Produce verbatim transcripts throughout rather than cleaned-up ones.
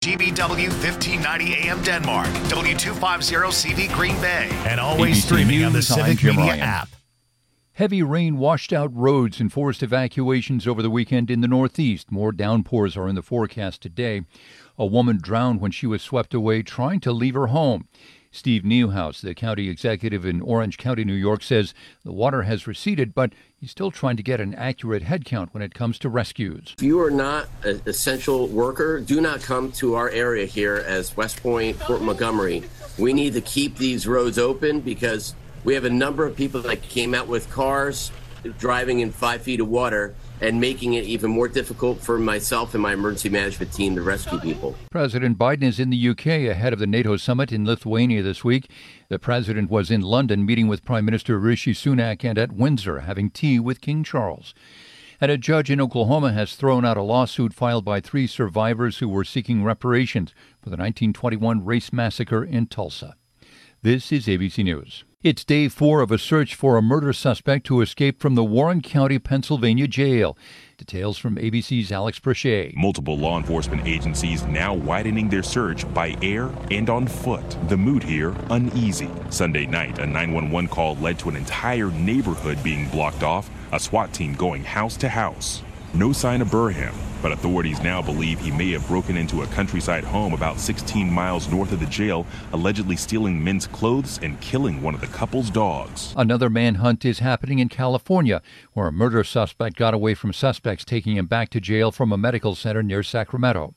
G B W fifteen ninety A M Denmark, W two fifty C V Green Bay, and always streaming on the Civic Media app. Heavy rain washed out roads and forced evacuations over the weekend in the Northeast. More downpours are in the forecast today. A woman drowned when she was swept away trying to leave her home. Steve Neuhaus, the county executive in Orange County, New York, says the water has receded, but he's still trying to get an accurate head count when it comes to rescues. If you are not an essential worker, do not come to our area here as West Point, Fort Montgomery. We need to keep these roads open because we have a number of people that came out with cars driving in five feet of water and making it even more difficult for myself and my emergency management team to rescue people. President Biden is in the U K ahead of the NATO summit in Lithuania this week. The president was in London meeting with Prime Minister Rishi Sunak and at Windsor having tea with King Charles. And a judge in Oklahoma has thrown out a lawsuit filed by three survivors who were seeking reparations for the nineteen twenty-one race massacre in Tulsa. This is A B C News. It's day four of a search for a murder suspect who escaped from the Warren County, Pennsylvania jail. Details from A B C's Alex Prochet. Multiple law enforcement agencies now widening their search by air and on foot. The mood here, uneasy. Sunday night, a nine one one call led to an entire neighborhood being blocked off, a SWAT team going house to house. No sign of Burham, but authorities now believe he may have broken into a countryside home about sixteen miles north of the jail, allegedly stealing men's clothes and killing one of the couple's dogs. Another manhunt is happening in California, where a murder suspect got away from suspects taking him back to jail from a medical center near Sacramento.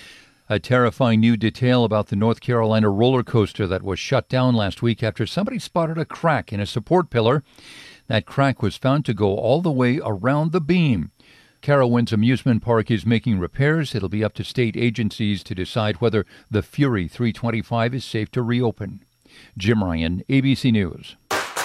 A terrifying new detail about the North Carolina roller coaster that was shut down last week after somebody spotted a crack in a support pillar. That crack was found to go all the way around the beam. Carowinds Amusement Park is making repairs. It'll be up to state agencies to decide whether the Fury three twenty-five is safe to reopen. Jim Ryan, A B C News.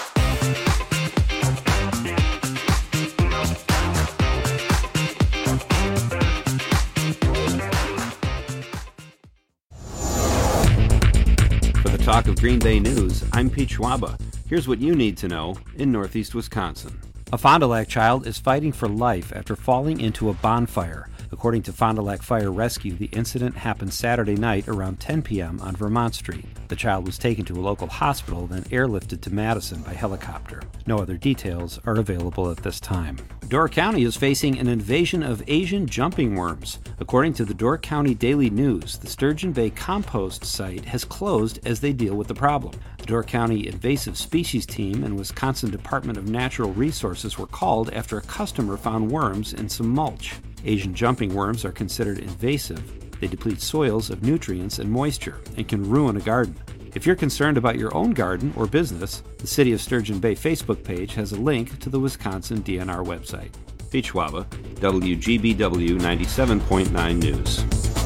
For the Talk of Green Bay News, I'm Pete Schwaba. Here's what you need to know in Northeast Wisconsin. A Fond du Lac child is fighting for life after falling into a bonfire. According to Fond du Lac Fire Rescue, the incident happened Saturday night around ten p.m. on Vermont Street. The child was taken to a local hospital, then airlifted to Madison by helicopter. No other details are available at this time. Door County is facing an invasion of Asian jumping worms. According to the Door County Daily News, the Sturgeon Bay compost site has closed as they deal with the problem. The Door County Invasive Species Team and Wisconsin Department of Natural Resources were called after a customer found worms in some mulch. Asian jumping worms are considered invasive. They deplete soils of nutrients and moisture and can ruin a garden. If you're concerned about your own garden or business, the City of Sturgeon Bay Facebook page has a link to the Wisconsin D N R website. Pete Schwaba, W G B W ninety-seven point nine News.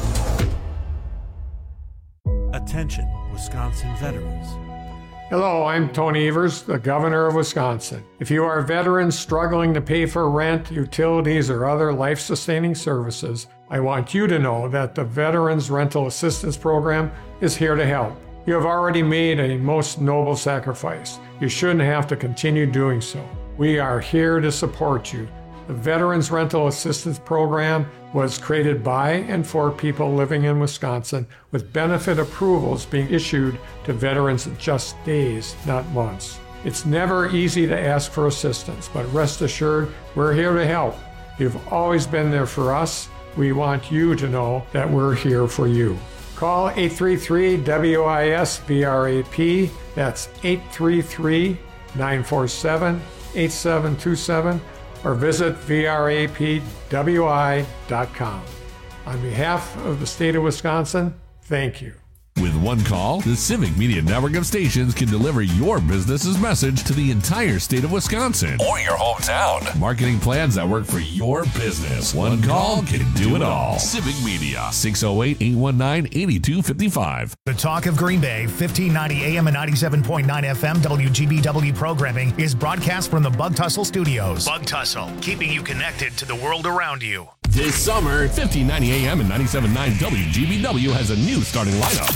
Attention, Wisconsin veterans. Hello, I'm Tony Evers, the Governor of Wisconsin. If you are a veteran struggling to pay for rent, utilities, or other life-sustaining services, I want you to know that the Veterans Rental Assistance Program is here to help. You have already made a most noble sacrifice. You shouldn't have to continue doing so. We are here to support you. The Veterans Rental Assistance Program was created by and for people living in Wisconsin, with benefit approvals being issued to veterans in just days, not months. It's never easy to ask for assistance, but rest assured, we're here to help. You've always been there for us. We want you to know that we're here for you. Call eight three three W I S V R A P. That's eight three three, nine four seven, eight seven two seven. or visit V R A P W I dot com. On behalf of the state of Wisconsin, thank you. With one call, the Civic Media Network of stations can deliver your business's message to the entire state of Wisconsin. Or your hometown. Marketing plans that work for your business. One call can do it all. Civic Media, six oh eight, eight one nine, eight two five five. The Talk of Green Bay, fifteen ninety A M and ninety-seven point nine F M W G B W programming is broadcast from the Bug Tussle Studios. Bug Tussle, keeping you connected to the world around you. This summer, fifteen ninety A M and ninety-seven point nine W G B W has a new starting lineup.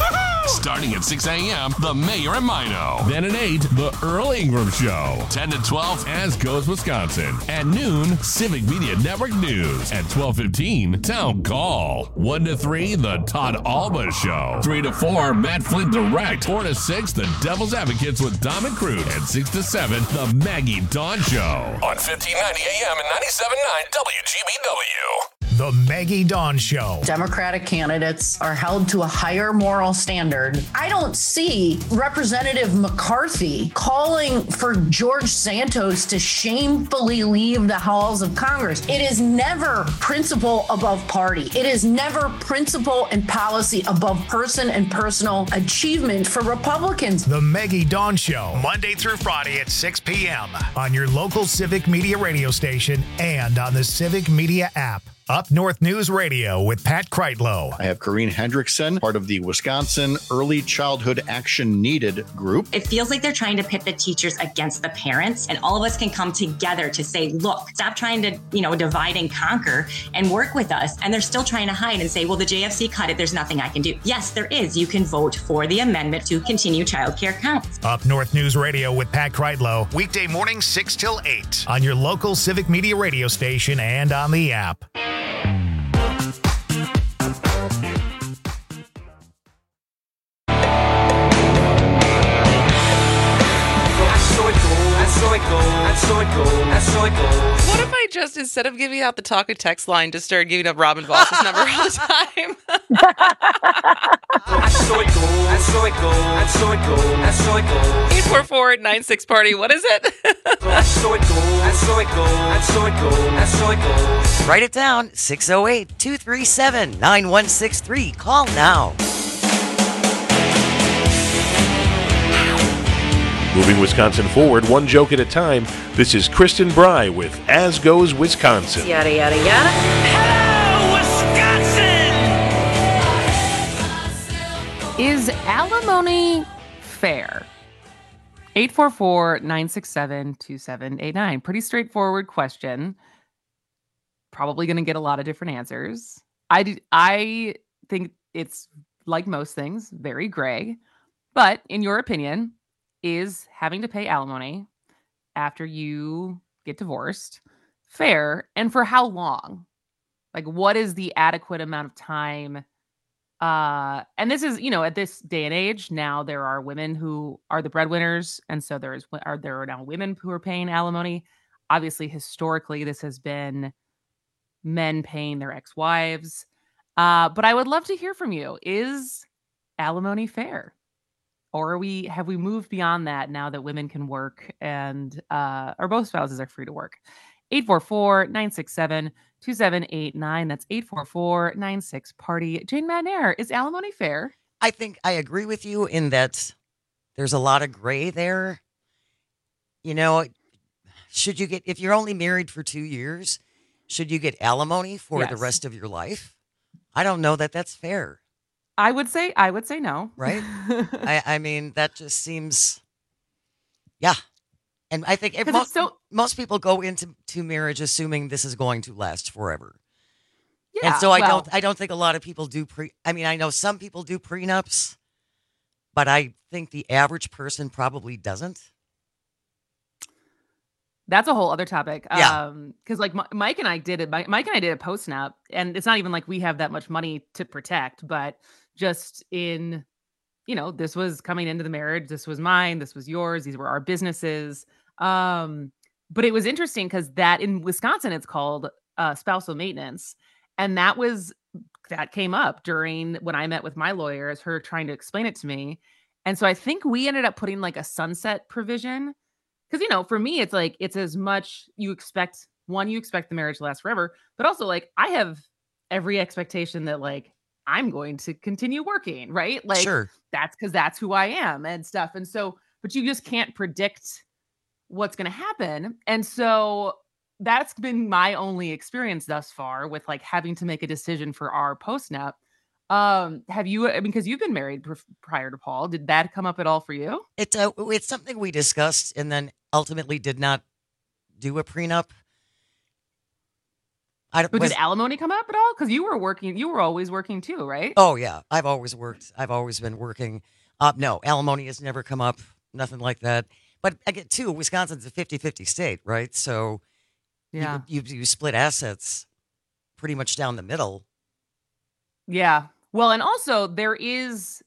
Starting at six a.m., The Mayor and Mino. Then at eight, The Earl Ingram Show. ten to twelve, As Goes Wisconsin. At noon, Civic Media Network News. At twelve fifteen, Town Call. one to three, The Todd Alba Show. three to four, Matt Flint Direct. four to six, The Devil's Advocates with Dom and Crute. And six to seven, The Maggie Dawn Show. On fifteen ninety A M and ninety-seven point nine W G B W. The Maggie Dawn Show. Democratic candidates are held to a higher moral standard. I don't see Representative McCarthy calling for George Santos to shamefully leave the halls of Congress. It is never principle above party. It is never principle and policy above person and personal achievement for Republicans. The Maggie Dawn Show, Monday through Friday at six p.m. on your local Civic Media radio station and on the Civic Media app. Up North News Radio with Pat Kreitlow. I have Corrine Hendrickson, part of the Wisconsin Early Childhood Action Needed group. It feels like they're trying to pit the teachers against the parents, and all of us can come together to say, look, stop trying to, you know, divide and conquer and work with us. And they're still trying to hide and say, well, the J F C cut it. There's nothing I can do. Yes, there is. You can vote for the amendment to continue childcare counts. Up North News Radio with Pat Kreitlow, weekday mornings six till eight on your local Civic Media radio station and on the app. What if I just, instead of giving out the talk and text line, just started giving up Robin Voss's number all the time? eight four four nine six party. What is it? Write it down. six oh eight, two three seven, nine one six three. Call now. Moving Wisconsin forward, one joke at a time. This is Kristen Bry with As Goes Wisconsin. Yada, yada, yada. Hello, Wisconsin! Is alimony fair? eight four four nine six seven two seven eight nine. Pretty straightforward question. Probably going to get a lot of different answers. I, do, I think it's, like most things, very gray. But in your opinion, is having to pay alimony after you get divorced fair, and for how long? Like, what is the adequate amount of time? Uh, and this is, you know, at this day and age, now there are women who are the breadwinners, and so there is are there are now women who are paying alimony. Obviously, historically, this has been men paying their ex-wives. Uh, but I would love to hear from you. Is alimony fair? Or are we have we moved beyond that now that women can work and uh, or both spouses are free to work? eight four four nine six seven two seven eight nine. That's eight four four nine six party. Jane Madnair, is alimony fair? I think I agree with you in that there's a lot of gray there. You know, should you get, if you're only married for two years, should you get alimony for yes. the rest of your life? I don't know that that's fair. I would say, I would say no. Right? I, I mean, that just seems, yeah. And I think it, most, so, most people go into to marriage assuming this is going to last forever. Yeah. And so I well, don't, I don't think a lot of people do pre, I mean, I know some people do prenups, but I think the average person probably doesn't. That's a whole other topic. Yeah. Um, cause like Mike and I did it. Mike and I did a post-nap, and it's not even like we have that much money to protect, but just in, you know, this was coming into the marriage. This was mine. This was yours. These were our businesses. Um, but it was interesting because that in Wisconsin, it's called uh, spousal maintenance. And that was, that came up during when I met with my lawyer as her trying to explain it to me. And so I think we ended up putting like a sunset provision. Because, you know, for me, it's like, it's as much you expect, one, you expect the marriage to last forever, but also like, I have every expectation that like, I'm going to continue working, right? Like, sure. That's because that's who I am and stuff. And so, but you just can't predict what's going to happen. And so that's been my only experience thus far with like having to make a decision for our post-nap. Um, have you, I mean, because you've been married pr- prior to Paul, did that come up at all for you? It's a, it's something we discussed and then ultimately did not do a prenup. I, but was, did alimony come up at all? Because you were working, you were always working too, right? Oh, yeah. I've always worked. I've always been working. Uh, no, alimony has never come up. Nothing like that. But again, too, Wisconsin's a fifty-fifty state, right? So yeah, you, you, you split assets pretty much down the middle. Yeah. Well, and also there is,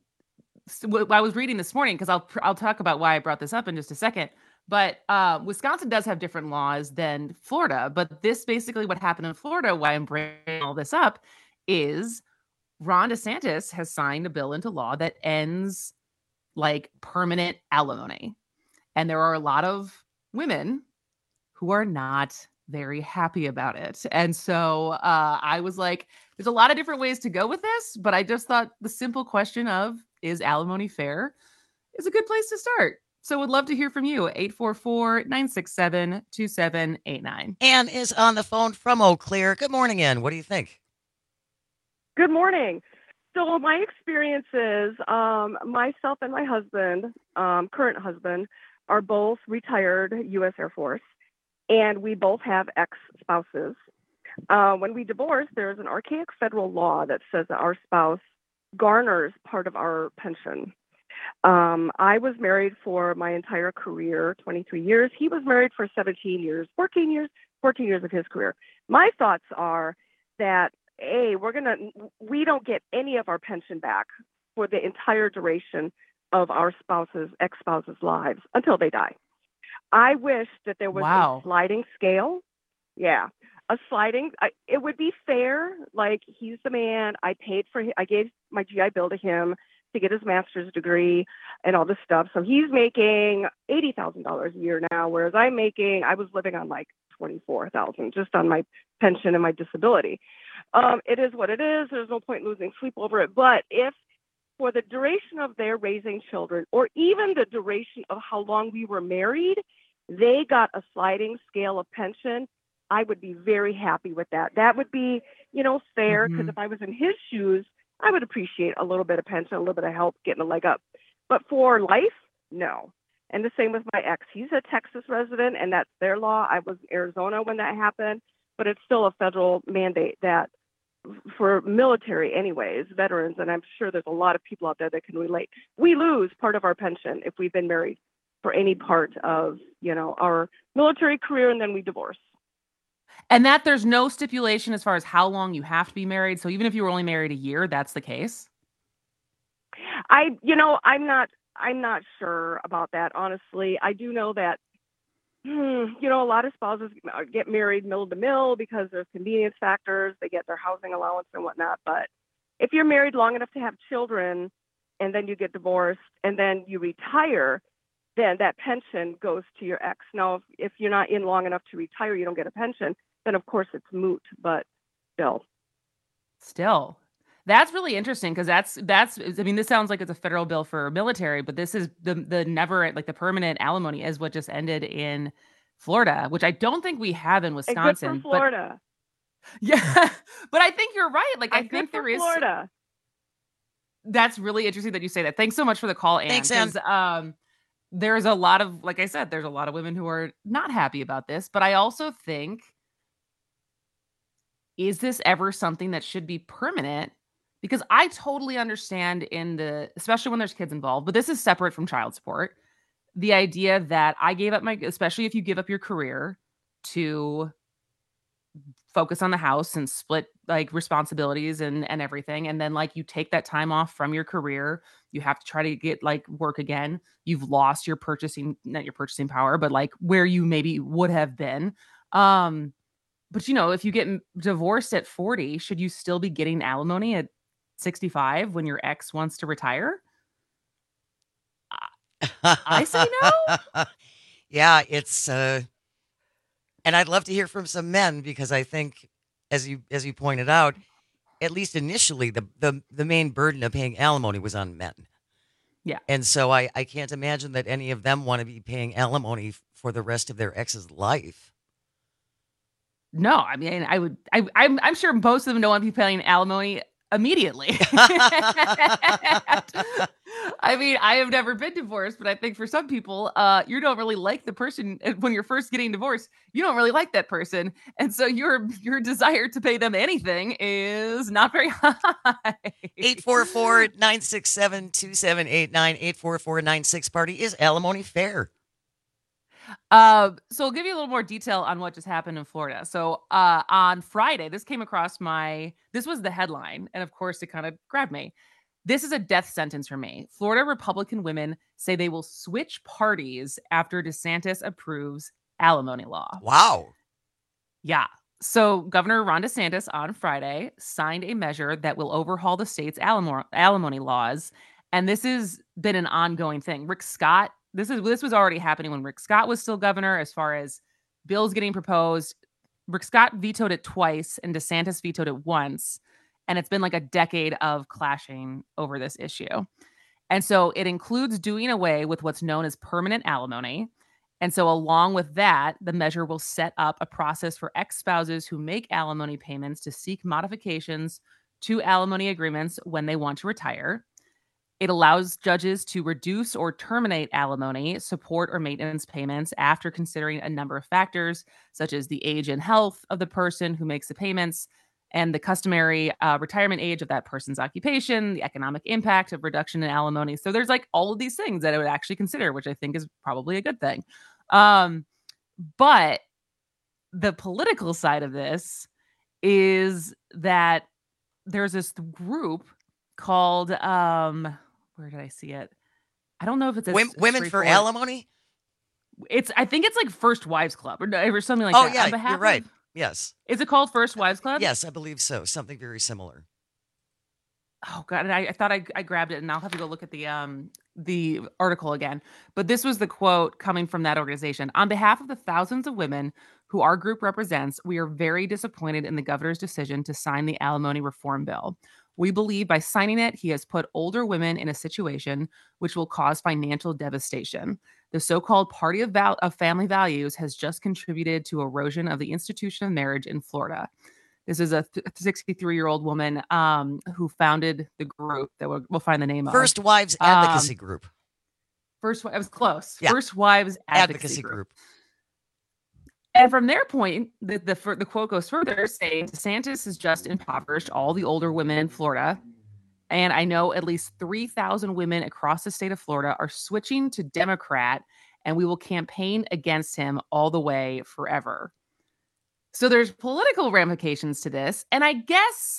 I was reading this morning, because I'll I'll talk about why I brought this up in just a second. But uh, Wisconsin does have different laws than Florida. But this basically what happened in Florida, why I'm bringing all this up, is Ron DeSantis has signed a bill into law that ends like permanent alimony. And there are a lot of women who are not very happy about it. And so uh, I was like, there's a lot of different ways to go with this, but I just thought the simple question of, is alimony fair, is a good place to start. So would love to hear from you. eight four four, nine six seven, two seven eight nine. Ann is on the phone from Eau Claire. Good morning, Ann. What do you think? Good morning. So my experience is um, myself and my husband, um, current husband, are both retired U S Air Force, and we both have ex-spouses. Uh, when we divorce, there's an archaic federal law that says that our spouse garners part of our pension. Um, I was married for my entire career, twenty-three years. He was married for seventeen years, fourteen years, fourteen years of his career. My thoughts are that, A, we're going to, we don't get any of our pension back for the entire duration of our spouses, ex-spouses' lives until they die. I wish that there was wow. a sliding scale. Yeah. A sliding, I, it would be fair. Like, he's the man. I paid for, I gave my G I Bill to him to get his master's degree and all this stuff. So he's making eighty thousand dollars a year now, whereas I'm making, I was living on like twenty-four thousand dollars just on my pension and my disability. Um, it is what it is. There's no point losing sleep over it. But if for the duration of their raising children, or even the duration of how long we were married, they got a sliding scale of pension, I would be very happy with that. That would be, you know, fair, because mm-hmm. if I was in his shoes, I would appreciate a little bit of pension, a little bit of help getting a leg up. But for life, no. And the same with my ex. He's a Texas resident, and that's their law. I was in Arizona when that happened, but it's still a federal mandate that for military anyways, veterans, and I'm sure there's a lot of people out there that can relate, we lose part of our pension if we've been married for any part of, you know, our military career, and then we divorce. And that there's no stipulation as far as how long you have to be married. So even if you were only married a year, that's the case? I, you know, I'm not, I'm not sure about that, honestly. I do know that, hmm, you know, a lot of spouses get married mill to mill because there's convenience factors. They get their housing allowance and whatnot. But if you're married long enough to have children and then you get divorced and then you retire, then that pension goes to your ex. Now, if, if you're not in long enough to retire, you don't get a pension, then of course it's moot, but still. Still. That's really interesting because that's, that's, I mean, this sounds like it's a federal bill for military, but this is the, the never, like the permanent alimony is what just ended in Florida, which I don't think we have in Wisconsin. And good for Florida. But, yeah, but I think you're right. Like, and I think there is. Florida. That's really interesting that you say that. Thanks so much for the call, Ann. Thanks, Ann. Um, there's a lot of, like I said, there's a lot of women who are not happy about this, but I also think, is this ever something that should be permanent? Because I totally understand in the, especially when there's kids involved, but this is separate from child support. The idea that I gave up my, especially if you give up your career to focus on the house and split like responsibilities and, and everything. And then like you take that time off from your career, you have to try to get like work again. You've lost your purchasing, not your purchasing power, but like where you maybe would have been. Um, but you know, if you get divorced at forty, should you still be getting alimony at sixty-five when your ex wants to retire? I say no. Yeah, it's uh and I'd love to hear from some men, because I think as you as you pointed out, at least initially the the, the main burden of paying alimony was on men. Yeah. And so I, I can't imagine that any of them want to be paying alimony for the rest of their ex's life. No, I mean, I would, I, I'm, I'm sure most of them don't want to be paying alimony immediately. I mean, I have never been divorced, but I think for some people, uh, you don't really like the person when you're first getting divorced. You don't really like that person, and so your your desire to pay them anything is not very high. eight four four, nine six seven, two seven eight nine, eight four four, nine six party. Is alimony fair? Uh, so I'll give you a little more detail on what just happened in Florida. So uh, on Friday, this came across my, this was the headline. And of course, it kind of grabbed me. This is a death sentence for me. Florida Republican women say they will switch parties after DeSantis approves alimony law. Wow. Yeah. So Governor Ron DeSantis on Friday signed a measure that will overhaul the state's alimony, alimony laws. And this has been an ongoing thing. Rick Scott This is this was already happening when Rick Scott was still governor, as far as bills getting proposed. Rick Scott vetoed it twice and DeSantis vetoed it once. And it's been like a decade of clashing over this issue. And so it includes doing away with what's known as permanent alimony. And so along with that, the measure will set up a process for ex-spouses who make alimony payments to seek modifications to alimony agreements when they want to retire. It allows judges to reduce or terminate alimony, support, or maintenance payments after considering a number of factors, such as the age and health of the person who makes the payments and the customary uh, retirement age of that person's occupation, the economic impact of reduction in alimony. So there's like all of these things that I would actually consider, which I think is probably a good thing. Um, but the political side of this is that there's this group called... Um, Where did I see it? I don't know if it's a Women, women for alimony. It's I think it's like First Wives Club or, or something like oh, that. Oh yeah, you're right. Of, yes. Is it called First Wives Club? Yes, I believe so. Something very similar. Oh God, I, I thought I, I grabbed it, and I'll have to go look at the um the article again. But this was the quote coming from that organization. On behalf of the thousands of women who our group represents, we are very disappointed in the governor's decision to sign the alimony reform bill. We believe by signing it, he has put older women in a situation which will cause financial devastation. The so-called party of, val- of family values has just contributed to erosion of the institution of marriage in Florida. This is a sixty-three-year-old woman um, who founded the group that we'll, we'll find the name First of. First Wives Advocacy um, Group. First, it was close. Yeah. First Wives Advocacy, Advocacy Group. Group. And from their point, the, the, the quote goes further, saying DeSantis has just impoverished all the older women in Florida. And I know at least three thousand women across the state of Florida are switching to Democrat, and we will campaign against him all the way forever. So there's political ramifications to this. And I guess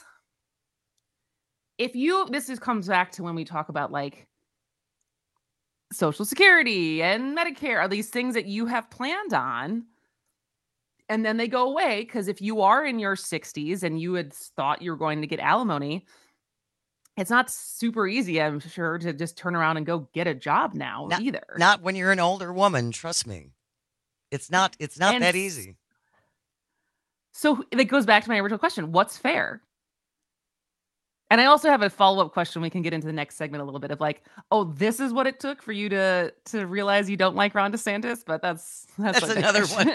if you, this is, comes back to when we talk about like Social Security and Medicare, are these things that you have planned on, and then they go away because if you are in your sixties and you had thought you were going to get alimony, it's not super easy, I'm sure, to just turn around and go get a job now not, either. Not when you're an older woman, trust me. It's not it's not and that easy. So it goes back to my original question. What's fair? And I also have a follow-up question. We can get into the next segment a little bit of like, oh, this is what it took for you to to realize you don't like Ron DeSantis, but that's that's, that's another one.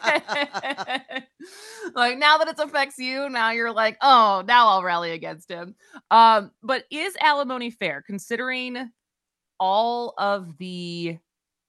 Like now that it affects you, now you're like, oh, now I'll rally against him. Um, but is alimony fair considering all of the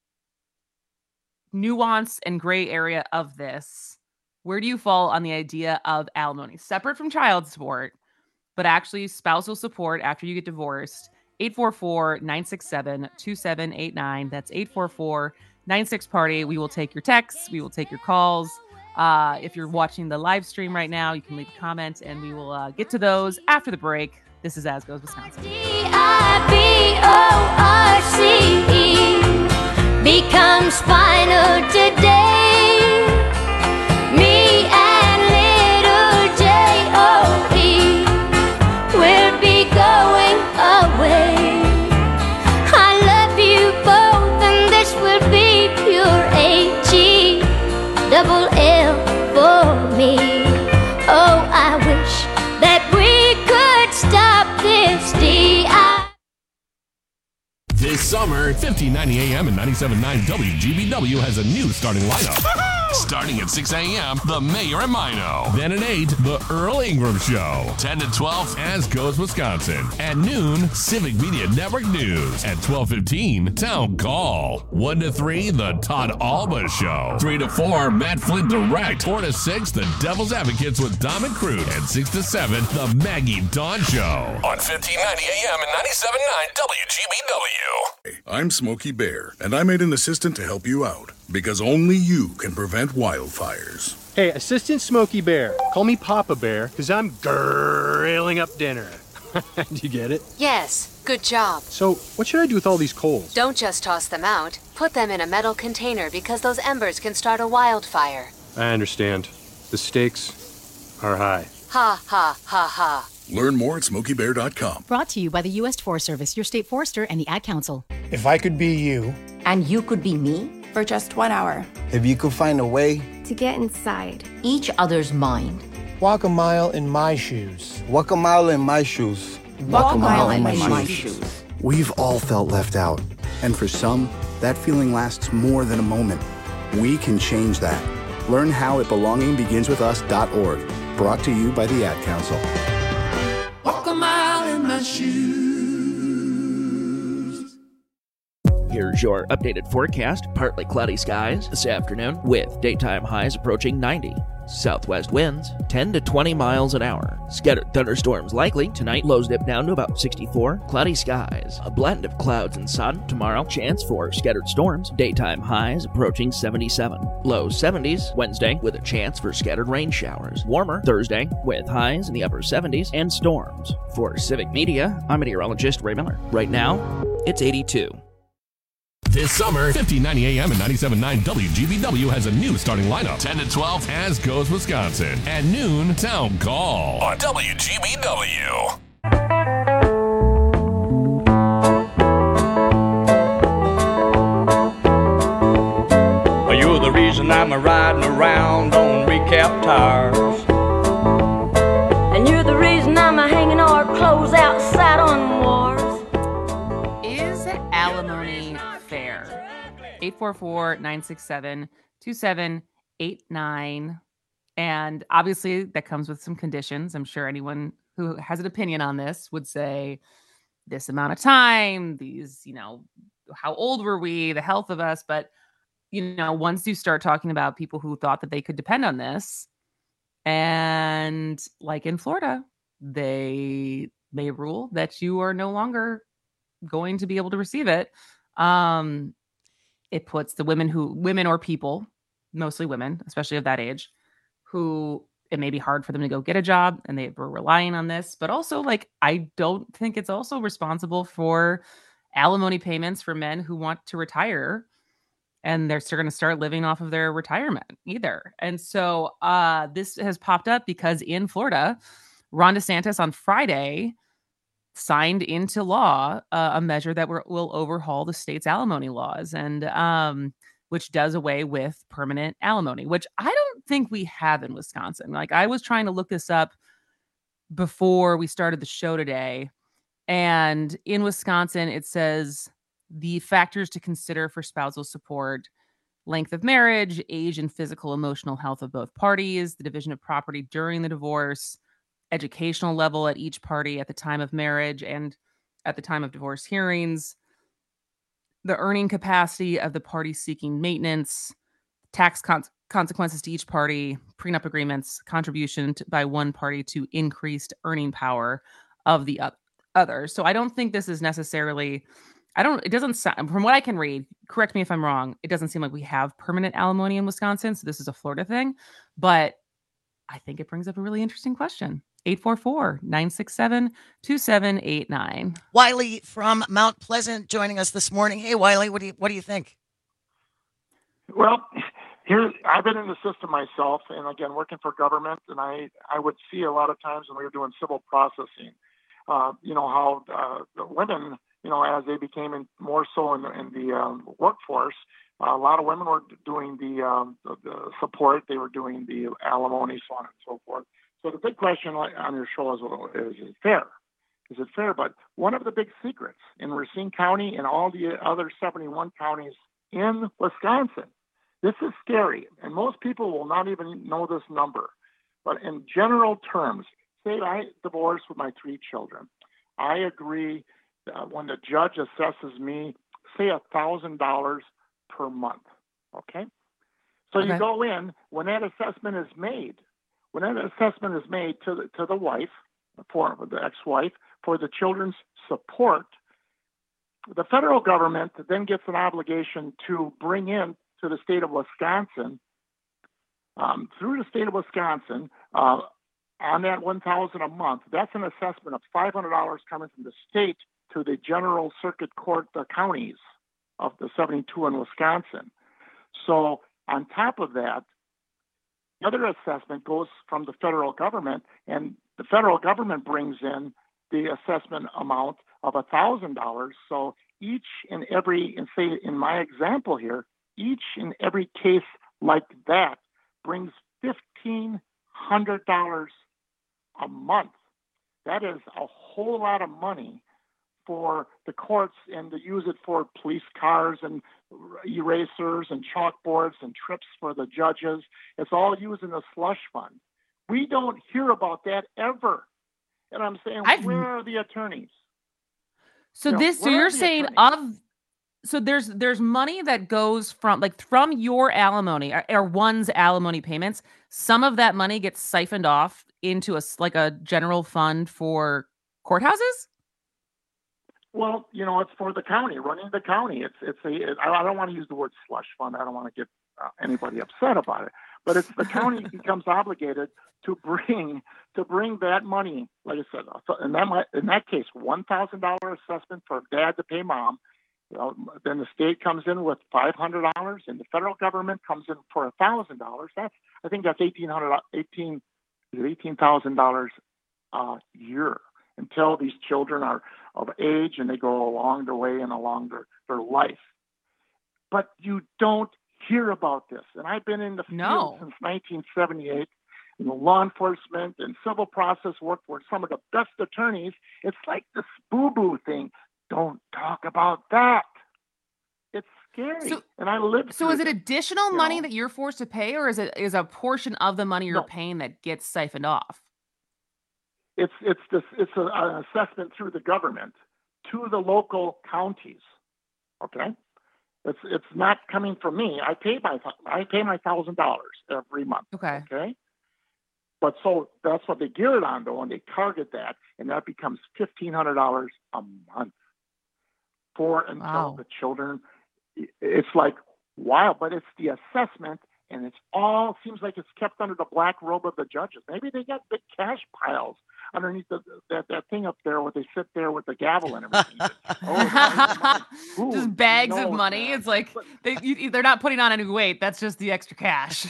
nuance and gray area of this? Where do you fall on the idea of alimony separate from child support, but actually spousal support after you get divorced? eight four four, nine six seven, two seven eight nine. That's eight four four, nine six party. We will take your texts. We will take your calls. Uh, if you're watching the live stream right now, you can leave a comment, and we will uh, get to those after the break. This is As Goes Wisconsin. D I B O R C E becomes final today. Me and little J O E will be going away. I love you both, and this will be pure H E double L for me. Oh, I wish that we could stop this D I. This summer, fifteen ninety A M and ninety-seven point nine W G B W has a new starting lineup. Starting at six a.m., The Mayor and Mino. Then at eight, The Earl Ingram Show. ten to twelve, As Goes Wisconsin. At noon, Civic Media Network News. At twelve fifteen, Town Call. one to three, The Todd Alba Show. three to four, Matt Flint Direct. four to six, The Devil's Advocates with Dom and Crute. And six to seven, The Maggie Dawn Show. On fifteen ninety A M and ninety-seven point nine W G B W. I'm Smokey Bear, and I made an assistant to help you out, because only you can prevent wildfires. Hey, Assistant Smokey Bear. Call me Papa Bear, because I'm grilling up dinner. Do you get it? Yes, good job. So, what should I do with all these coals? Don't just toss them out. Put them in a metal container because those embers can start a wildfire. I understand. The stakes are high. Ha, ha, ha, ha. Learn more at smokey bear dot com. Brought to you by the U S Forest Service, your state forester, and the Ad Council. If I could be you. And you could be me? For just one hour. If you could find a way. To get inside each other's mind. Walk a mile in my shoes. Walk a mile in my shoes. Walk, Walk a mile, mile in my, my shoes. shoes. We've all felt left out. And for some, that feeling lasts more than a moment. We can change that. Learn how at belonging begins with us dot org. Brought to you by the Ad Council. Walk a mile in my shoes. Here's your updated forecast. Partly cloudy skies this afternoon with daytime highs approaching ninety. Southwest winds ten to twenty miles an hour. Scattered thunderstorms likely. Tonight, lows dip down to about sixty-four. Cloudy skies. A blend of clouds and sun. Tomorrow, chance for scattered storms. Daytime highs approaching seventy-seven. Low seventies. Wednesday, with a chance for scattered rain showers. Warmer Thursday, with highs in the upper seventies and storms. For Civic Media, I'm meteorologist Ray Miller. Right now, it's eighty-two. This summer, fifteen ninety A M and ninety-seven point nine W G B W has a new starting lineup. ten to twelve, As Goes Wisconsin. At noon, Town Call. On W G B W. Are you the reason I'm riding around on recap tires? And you're the reason I'm hanging our clothes outside on wars. Is alimony fair? eight four four, nine six seven, two seven eight nine. And obviously that comes with some conditions. I'm sure anyone who has an opinion on this would say this amount of time, these, you know, how old were we, the health of us. But, you know, once you start talking about people who thought that they could depend on this, and like in Florida, they may rule that you are no longer going to be able to receive it. Um, it puts the women who, women or people, mostly women, especially of that age, who it may be hard for them to go get a job and they were relying on this. But also, like, I don't think it's also responsible for alimony payments for men who want to retire and they're still going to start living off of their retirement either. And so uh, this has popped up because in Florida, Ron DeSantis on Friday signed into law uh, a measure that will, will overhaul the state's alimony laws, and um, which does away with permanent alimony, which I don't think we have in Wisconsin. Like, I was trying to look this up before we started the show today, and in Wisconsin, it says the factors to consider for spousal support: length of marriage, age and physical emotional health of both parties, the division of property during the divorce, educational level at each party at the time of marriage and at the time of divorce hearings, the earning capacity of the party seeking maintenance, tax con- consequences to each party, prenup agreements, contribution to, by one party to increased earning power of the uh, other. So I don't think this is necessarily, I don't, it doesn't sound, from what I can read, correct me if I'm wrong, it doesn't seem like we have permanent alimony in Wisconsin. So this is a Florida thing, but I think it brings up a really interesting question. eight four four, nine six seven, two seven eight nine. Wiley from Mount Pleasant joining us this morning. Hey, Wiley, what do you what do you think? Well, here I've been in the system myself, and again, working for government, and I, I would see a lot of times when we were doing civil processing, uh, you know, how uh, the women, you know, as they became in, more so in the, in the um, workforce, uh, a lot of women were doing the, um, the, the support, they were doing the alimony, so on and so forth. So the big question on your show is, well, is it fair? Is it fair? But one of the big secrets in Racine County and all the other seventy-one counties in Wisconsin this is scary, and most people will not even know this number. But in general terms, say I divorced with my three children. I agree uh, when the judge assesses me, say one thousand dollars per month, okay? So Okay. you go in, when that assessment is made, when that assessment is made to the, to the wife, for the ex-wife, for the children's support, the federal government then gets an obligation to bring in to the state of Wisconsin, um, through the state of Wisconsin, uh, on that one thousand dollars a month, that's an assessment of five hundred dollars coming from the state to the General Circuit Court, the counties of the seventy-two in Wisconsin. So on top of that, the other assessment goes from the federal government, and the federal government brings in the assessment amount of one thousand dollars. So each and every, and say in my example here, each and every case like that brings fifteen hundred dollars a month. That is a whole lot of money for the courts, and to use it for police cars and erasers and chalkboards and trips for the judges. It's all used in the slush fund. We don't hear about that ever. And I'm saying, I've... where are the attorneys? So You know, this, so where are you're the saying attorneys? of, so there's there's money that goes from like from your alimony or, or one's alimony payments. Some of that money gets siphoned off into a s- like a general fund for courthouses. Well, you know, it's for the county, running the county. It's it's a. It, I don't want to use the word slush fund. I don't want to get uh, anybody upset about it. But it's the county becomes obligated to bring to bring that money. Like I said, in that mi- in that case, one thousand dollar assessment for dad to pay mom. You know, then the state comes in with five hundred dollars, and the federal government comes in for a thousand dollars. That's I think that's eighteen hundred eighteen eighteen thousand dollars a year until these children are of age and they go along their way and along their, their life. But you don't hear about this. And I've been in the field No. since nineteen seventy-eight in the law enforcement and civil process work for some of the best attorneys. It's like this boo-boo thing. Don't talk about that. It's scary. So- and I lived So through is it this, additional you money know. that you're forced to pay, or is it is a portion of the money you're No. paying that gets siphoned off? It's it's this it's a, an assessment through the government to the local counties. Okay, it's it's not coming from me. I pay my I pay my thousand dollars every month. Okay. Okay, but so that's what they gear it on though, and they target that, and that becomes fifteen hundred dollars a month for until Wow. the children. It's like wow, but it's the assessment. And it's all seems like it's kept under the black robe of the judges. Maybe they got big cash piles underneath the, that that thing up there where they sit there with the gavel and everything. oh, Who Just bags of knows, money. man? It's like they you, they're not putting on any weight. That's just the extra cash.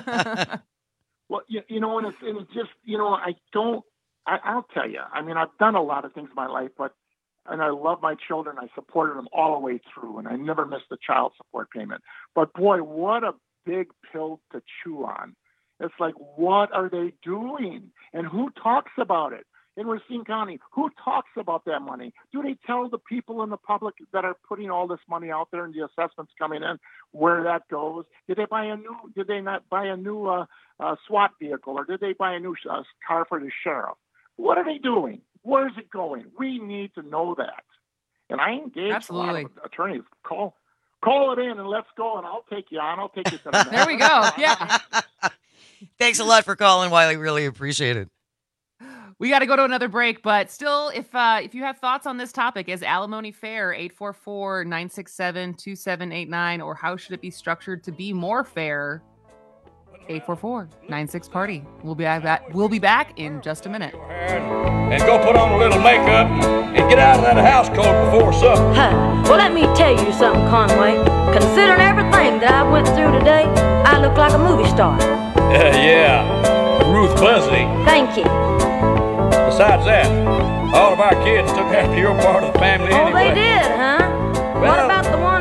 Well, you, you know, and it's, and it's just, you know, I don't, I, I'll tell you, I mean, I've done a lot of things in my life, but, and I love my children. I supported them all the way through, and I never missed a child support payment. But boy, what a big pill to chew on. It's like, what are they doing? And who talks about it? In Racine County, who talks about that money? Do they tell the people in the public that are putting all this money out there and the assessments coming in where that goes? Did they buy a new? Did they not buy a new uh, uh, SWAT vehicle, or did they buy a new uh, car for the sheriff? What are they doing? Where's it going? We need to know that. And I engage Absolutely. a lot of attorneys. Call, call it in and let's go, and I'll take you on. I'll take you to the There we go. Yeah. Thanks a lot for calling, Wiley. Really appreciate it. We got to go to another break, but still, if uh, if you have thoughts on this topic, is alimony fair? eight four four, nine six seven, two seven eight nine, or how should it be structured to be more fair? eight four four, nine six party. We'll be back. We'll be back in just a minute. And go put on a little makeup and, and get out of that house coat before supper. Huh. Well, let me tell you something, Conway. Considering everything that I went through today, I look like a movie star. Uh, yeah, Ruth Buzzy. Thank you. Besides that, all of our kids took after your part of the family Oh, anyway. they did, huh? What Well- about the ones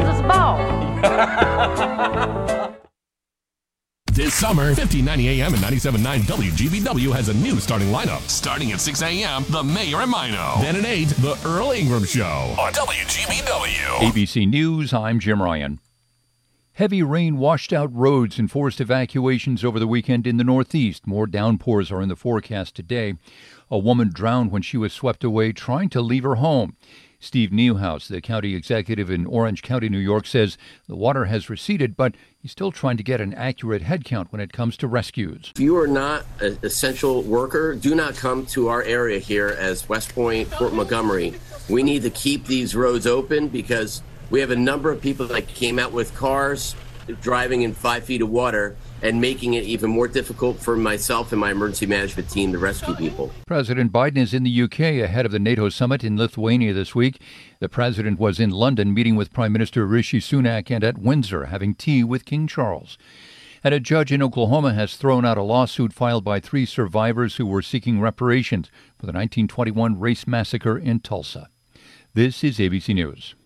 that's bald? This summer, fifteen ninety A M and ninety-seven point nine W G B W has a new starting lineup. Starting at six A M, The Mayor and Mino. Then at eight, The Earl Ingram Show. On W G B W. A B C News, I'm Jim Ryan. Heavy rain washed out roads and forced evacuations over the weekend in the Northeast. More downpours are in the forecast today. A woman drowned when she was swept away trying to leave her home. Steve Neuhaus, the county executive in Orange County, New York, says the water has receded, but he's still trying to get an accurate head count when it comes to rescues. If you are not an essential worker, do not come to our area here as West Point, Fort Montgomery. We need to keep these roads open because we have a number of people that came out with cars driving in five feet of water and making it even more difficult for myself and my emergency management team to rescue people. President Biden is in the U K ahead of the NATO summit in Lithuania this week. The president was in London meeting with Prime Minister Rishi Sunak and at Windsor having tea with King Charles. And a judge in Oklahoma has thrown out a lawsuit filed by three survivors who were seeking reparations for the nineteen twenty-one race massacre in Tulsa. This is A B C News.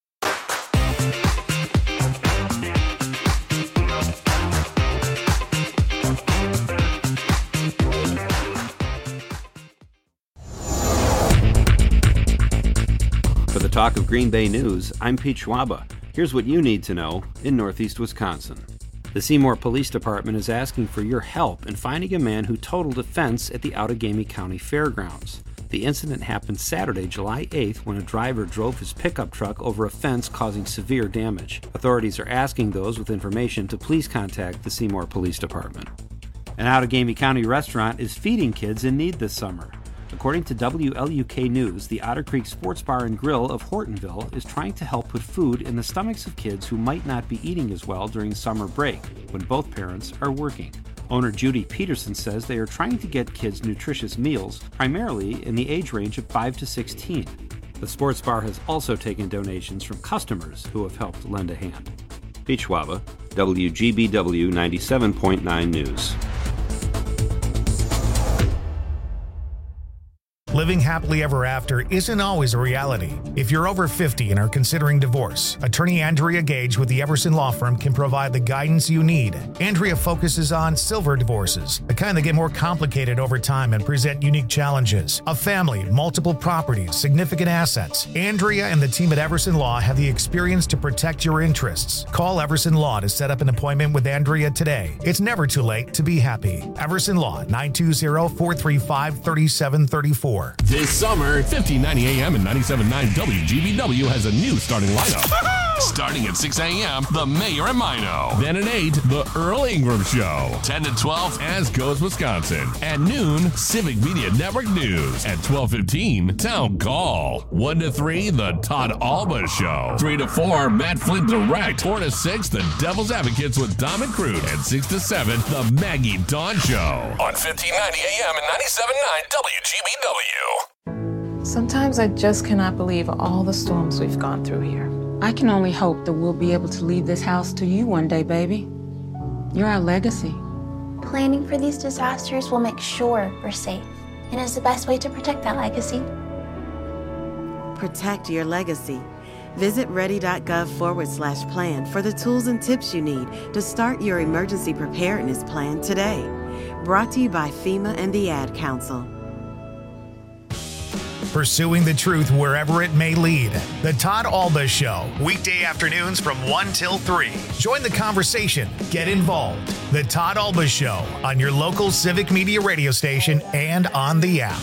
For the Talk of Green Bay News, I'm Pete Schwaba. Here's what you need to know in Northeast Wisconsin. The Seymour Police Department is asking for your help in finding a man who totaled a fence at the Outagamie County Fairgrounds. The incident happened Saturday, July eighth, when a driver drove his pickup truck over a fence, causing severe damage. Authorities are asking those with information to please contact the Seymour Police Department. An Outagamie County restaurant is feeding kids in need this summer. According to W L U K News, the Otter Creek Sports Bar and Grill of Hortonville is trying to help put food in the stomachs of kids who might not be eating as well during summer break, when both parents are working. Owner Judy Peterson says they are trying to get kids nutritious meals, primarily in the age range of five to sixteen. The sports bar has also taken donations from customers who have helped lend a hand. Pete Schwaba, W G B W ninety-seven point nine News. Living happily ever after isn't always a reality. If you're over fifty and are considering divorce, attorney Andrea Gage with the Everson Law Firm can provide the guidance you need. Andrea focuses on silver divorces, the kind that get more complicated over time and present unique challenges. A family, multiple properties, significant assets. Andrea and the team at Everson Law have the experience to protect your interests. Call Everson Law to set up an appointment with Andrea today. It's never too late to be happy. Everson Law, nine two zero, four three five, three seven three four. This summer, fifteen ninety A M and ninety-seven point nine W G B W has a new starting lineup. Starting at six A M, The Mayor and Mino. Then at eight, The Earl Ingram Show. ten to twelve, As Goes Wisconsin. At noon, Civic Media Network News. At twelve fifteen, Town Call. one to three, The Todd Alba Show. three to four, Matt Flint Direct. four to six, The Devil's Advocates with Dom and Crude. And six to seven, The Maggie Dawn Show. On fifteen ninety A M and ninety-seven point nine W G B W. Sometimes I just cannot believe all the storms we've gone through here. I can only hope that we'll be able to leave this house to you one day, baby. You're our legacy. Planning for these disasters will make sure we're safe, and is the best way to protect that legacy. Protect your legacy. Visit ready.gov forward slash plan for the tools and tips you need to start your emergency preparedness plan today. Brought to you by FEMA and the Ad Council. Pursuing the truth wherever it may lead. The Todd Alba Show, weekday afternoons from one till three. Join the conversation. Get involved. The Todd Alba Show on your local Civic Media radio station and on the app.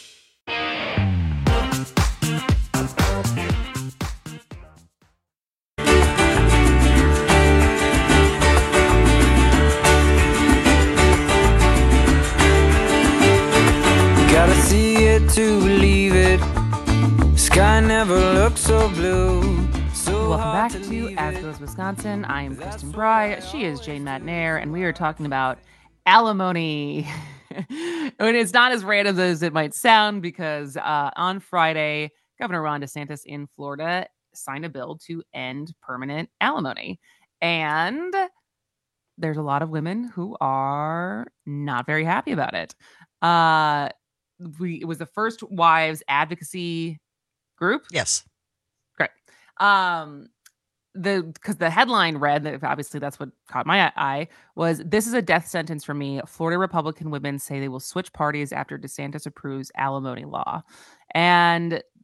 Gotta see it to believe it. Sky never looks so blue. So Welcome back to As Goes Wisconsin. I am Kristen Bry. She is Jane Matnair, and we are talking about alimony. And it's not as random as it might sound because uh, on Friday, Governor Ron DeSantis in Florida signed a bill to end permanent alimony. And there's a lot of women who are not very happy about it. Uh, we it was the first wives advocacy group. Yes. Great. Um, the because the headline read that obviously that's what caught my eye was this is a death sentence for me. Florida Republican women say they will switch parties after DeSantis approves alimony law. And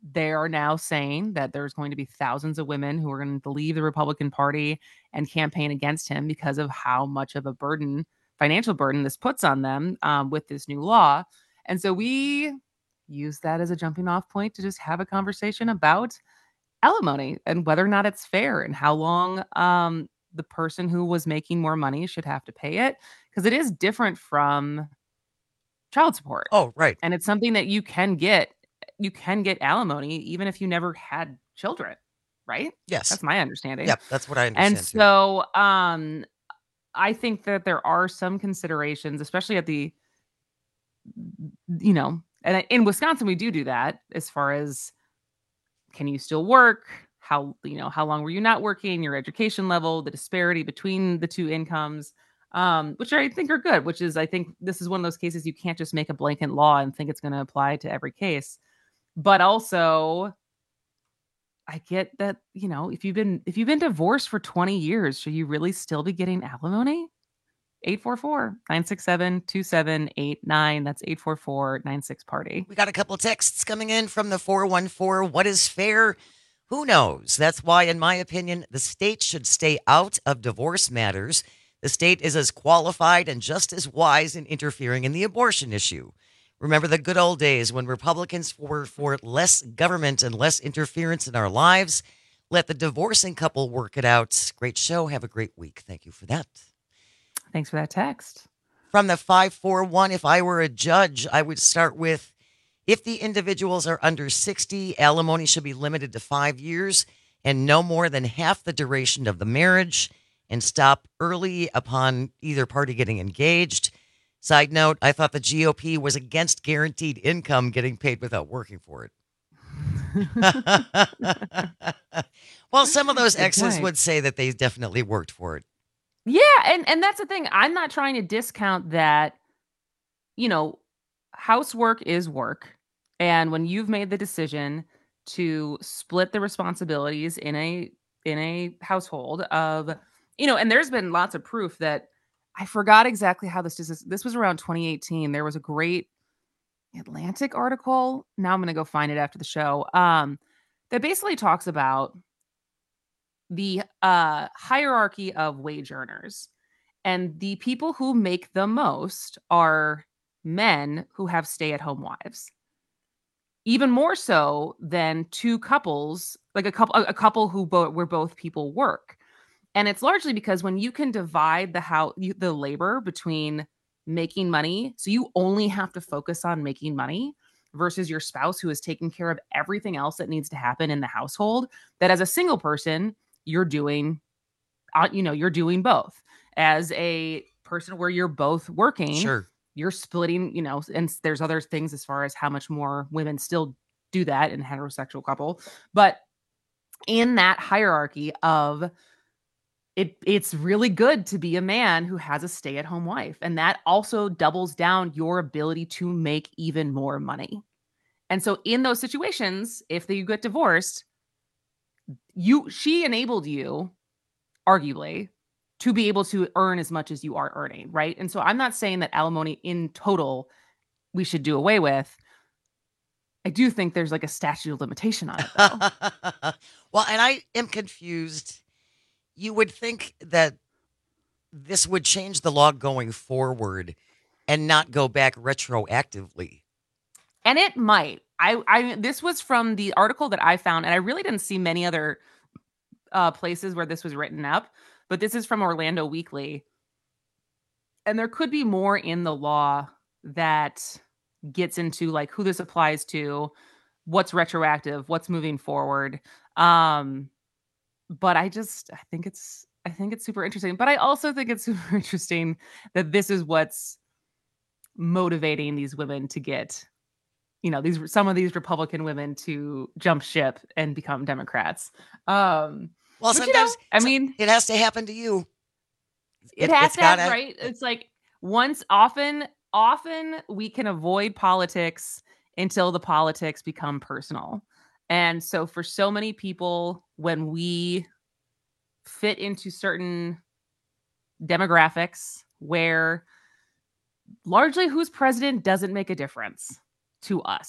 they are now saying that there's going to be thousands of women who are going to leave the Republican Party and campaign against him because of how much of a burden, financial burden, this puts on them um, with this new law. And so we use that as a jumping off point to just have a conversation about alimony and whether or not it's fair and how long um, the person who was making more money should have to pay it, because it is different from child support. Oh, right. And it's something that you can get. You can get alimony even if you never had children, right? Yes. That's my understanding. Yep, that's what I understand. And so um, I think that there are some considerations, especially at the, you know, and in Wisconsin, we do do that as far as, can you still work? How, you know, how long were you not working? Your education level, the disparity between the two incomes, um, which I think are good, which is, I think this is one of those cases you can't just make a blanket law and think it's going to apply to every case. But also, I get that, you know, if you've been if you've been divorced for twenty years, should you really still be getting alimony? eight four four, nine six seven, two seven eight nine. That's eight four four, nine six party. We got a couple texts coming in from the four one four. What is fair? Who knows? That's why, in my opinion, the state should stay out of divorce matters. The state is as qualified and just as wise in interfering in the abortion issue. Remember the good old days when Republicans were for less government and less interference in our lives. Let the divorcing couple work it out. Great show. Have a great week. Thank you for that. Thanks for that text. From the five four one, if I were a judge, I would start with, if the individuals are under sixty, alimony should be limited to five years and no more than half the duration of the marriage, and stop early upon either party getting engaged. Side note, I thought the G O P was against guaranteed income getting paid without working for it. Well, some of those exes would say that they definitely worked for it. Yeah, and, and that's the thing. I'm not trying to discount that, you know, housework is work. And when you've made the decision to split the responsibilities in a in a household of, you know, and there's been lots of proof that, I forgot exactly how this is. This was around twenty eighteen. There was a great Atlantic article. Now I'm going to go find it after the show. Um, that basically talks about the uh, hierarchy of wage earners, and the people who make the most are men who have stay-at-home wives. Even more so than two couples, like a couple, a couple who bo- where both people work. And it's largely because when you can divide the how you, the labor between making money, so you only have to focus on making money, versus your spouse who is taking care of everything else that needs to happen in the household, that as a single person, you're doing, uh, you know, you're doing both. As a person where you're both working, sure, you're splitting, you know, and there's other things as far as how much more women still do that in a heterosexual couple. But in that hierarchy of it, it's really good to be a man who has a stay-at-home wife. And that also doubles down your ability to make even more money. And so in those situations, if you get divorced, you she enabled you, arguably, to be able to earn as much as you are earning, right? And so I'm not saying that alimony in total we should do away with. I do think there's like a statute of limitation on it, though. Well, and I am confused. You would think that this would change the law going forward and not go back retroactively. And it might. I, I this was from the article that I found, and I really didn't see many other uh, places where this was written up, but this is from Orlando Weekly. And there could be more in the law that gets into like who this applies to, what's retroactive, what's moving forward. Um, but I just, I think it's, I think it's super interesting. But I also think it's super interesting that this is what's motivating these women to get, you know, these some of these Republican women to jump ship and become Democrats. Um, well, but, sometimes you know, I mean, it has to happen to you. It, it has to happen, right? It's like once, often, often we can avoid politics until the politics become personal. And so for so many people, when we fit into certain demographics where largely who's president doesn't make a difference to us.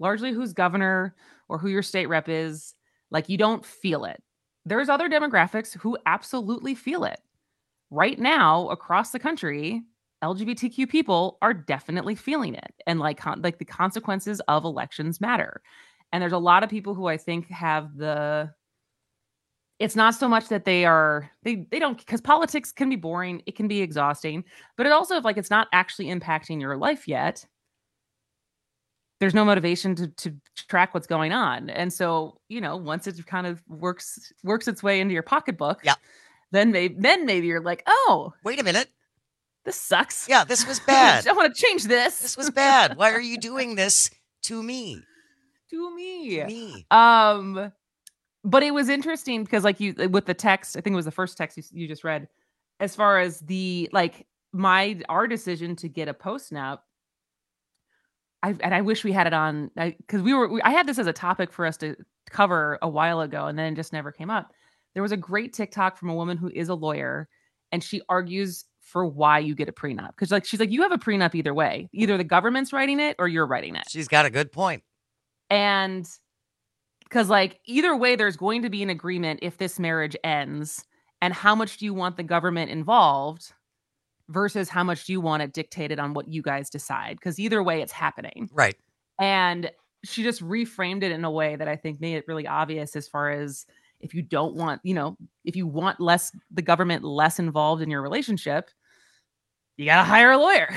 largely who's governor or who your state rep is, like you don't feel it. There's other demographics who absolutely feel it. Right now, across the country, L G B T Q people are definitely feeling it. And like, con- like the consequences of elections matter. And there's a lot of people who I think have the, it's not so much that they are, they they don't, because politics can be boring. It can be exhausting. But it also, if like, it's not actually impacting your life yet, there's no motivation to to track what's going on. And so, you know, once it kind of works works its way into your pocketbook, yeah, then maybe then maybe you're like, oh, wait a minute, this sucks. Yeah, this was bad. I want to change this. This was bad. Why are you doing this to me? To me. Me. Um, but it was interesting because, like you, with the text, I think it was the first text you, you just read, as far as the like my our decision to get a post-nap. I, and I wish we had it on because we were. We, I had this as a topic for us to cover a while ago, and then it just never came up. There was a great TikTok from a woman who is a lawyer, and she argues for why you get a prenup because, like, she's like, you have a prenup either way. Either the government's writing it or you're writing it. She's got a good point. And because, like, either way, there's going to be an agreement if this marriage ends. And how much do you want the government involved? Versus how much do you want it dictated on what you guys decide? Because either way, it's happening. Right. And she just reframed it in a way that I think made it really obvious as far as if you don't want, you know, if you want less, the government less involved in your relationship, you got to hire a lawyer.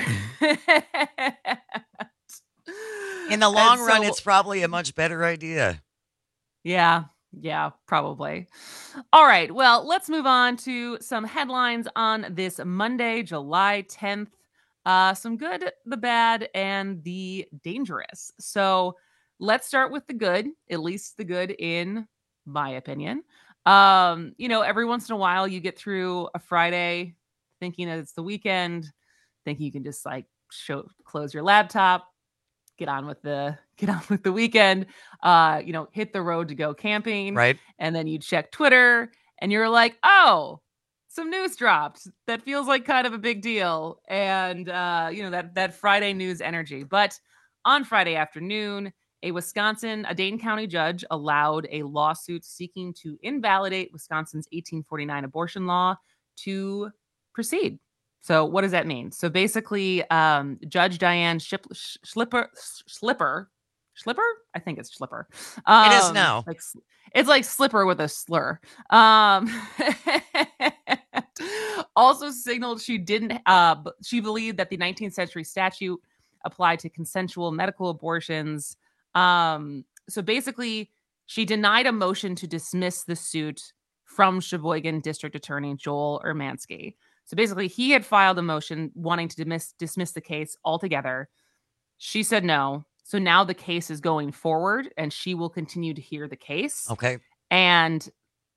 In the long so, run, it's probably a much better idea. Yeah. Yeah, probably. All right. Well, let's move on to some headlines on this Monday, July tenth. Uh, some good, the bad, and the dangerous. So let's start with the good, at least the good in my opinion. Um, you know, every once in a while you get through a Friday thinking that it's the weekend, thinking you can just like show, close your laptop, get on with the get on with the weekend, uh, you know, hit the road to go camping. Right. And then you check Twitter and you're like, oh, some news dropped. That feels like kind of a big deal. And, uh, you know, that, that Friday news energy. But on Friday afternoon, a Wisconsin, a Dane County judge allowed a lawsuit seeking to invalidate Wisconsin's eighteen forty-nine abortion law to proceed. So what does that mean? So basically, um, Judge Diane Ship- Schlipper, Schlipper, Schlipper? I think it's Schlipper. Um, it is now. Like, it's like slipper with a slur. Um, also signaled she didn't, uh, she believed that the nineteenth century statute applied to consensual medical abortions. Um, so basically, she denied a motion to dismiss the suit from Sheboygan District Attorney Joel Urmanski. So basically, he had filed a motion wanting to dismiss, dismiss the case altogether. She said no. So now the case is going forward and she will continue to hear the case. Okay. And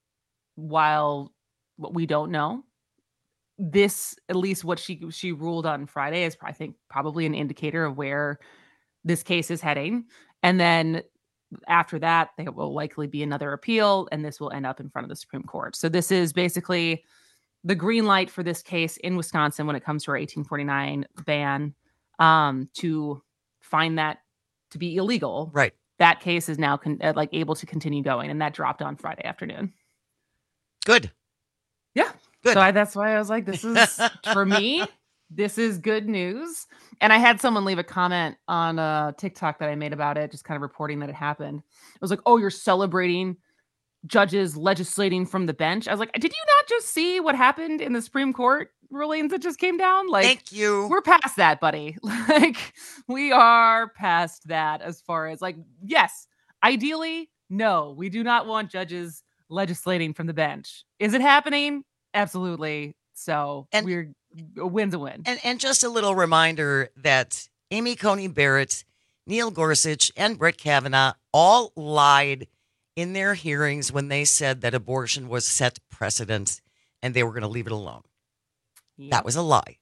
while what we don't know, this, at least what she she ruled on Friday, is, I think, probably an indicator of where this case is heading. And then after that, there will likely be another appeal and this will end up in front of the Supreme Court. So this is basically the green light for this case in Wisconsin when it comes to our eighteen forty-nine ban, um, to find that to be illegal. Right. That case is now con- uh, like able to continue going, and that dropped on Friday afternoon. Good. Yeah. Good. So I, that's why I was like, this is, for me, this is good news. And I had someone leave a comment on a TikTok that I made about it, just kind of reporting that it happened. It was like, oh, you're celebrating judges legislating from the bench. I was like, did you not just see what happened in the Supreme Court rulings that just came down? Like, thank you. We're past that, buddy. Like, we are past that as far as, like, yes, ideally, no, we do not want judges legislating from the bench. Is it happening? Absolutely. So and, we're a win's a win. And, and just a little reminder that Amy Coney Barrett, Neil Gorsuch, and Brett Kavanaugh all lied in their hearings when they said that abortion was set precedent and they were going to leave it alone. Yep. That was a lie.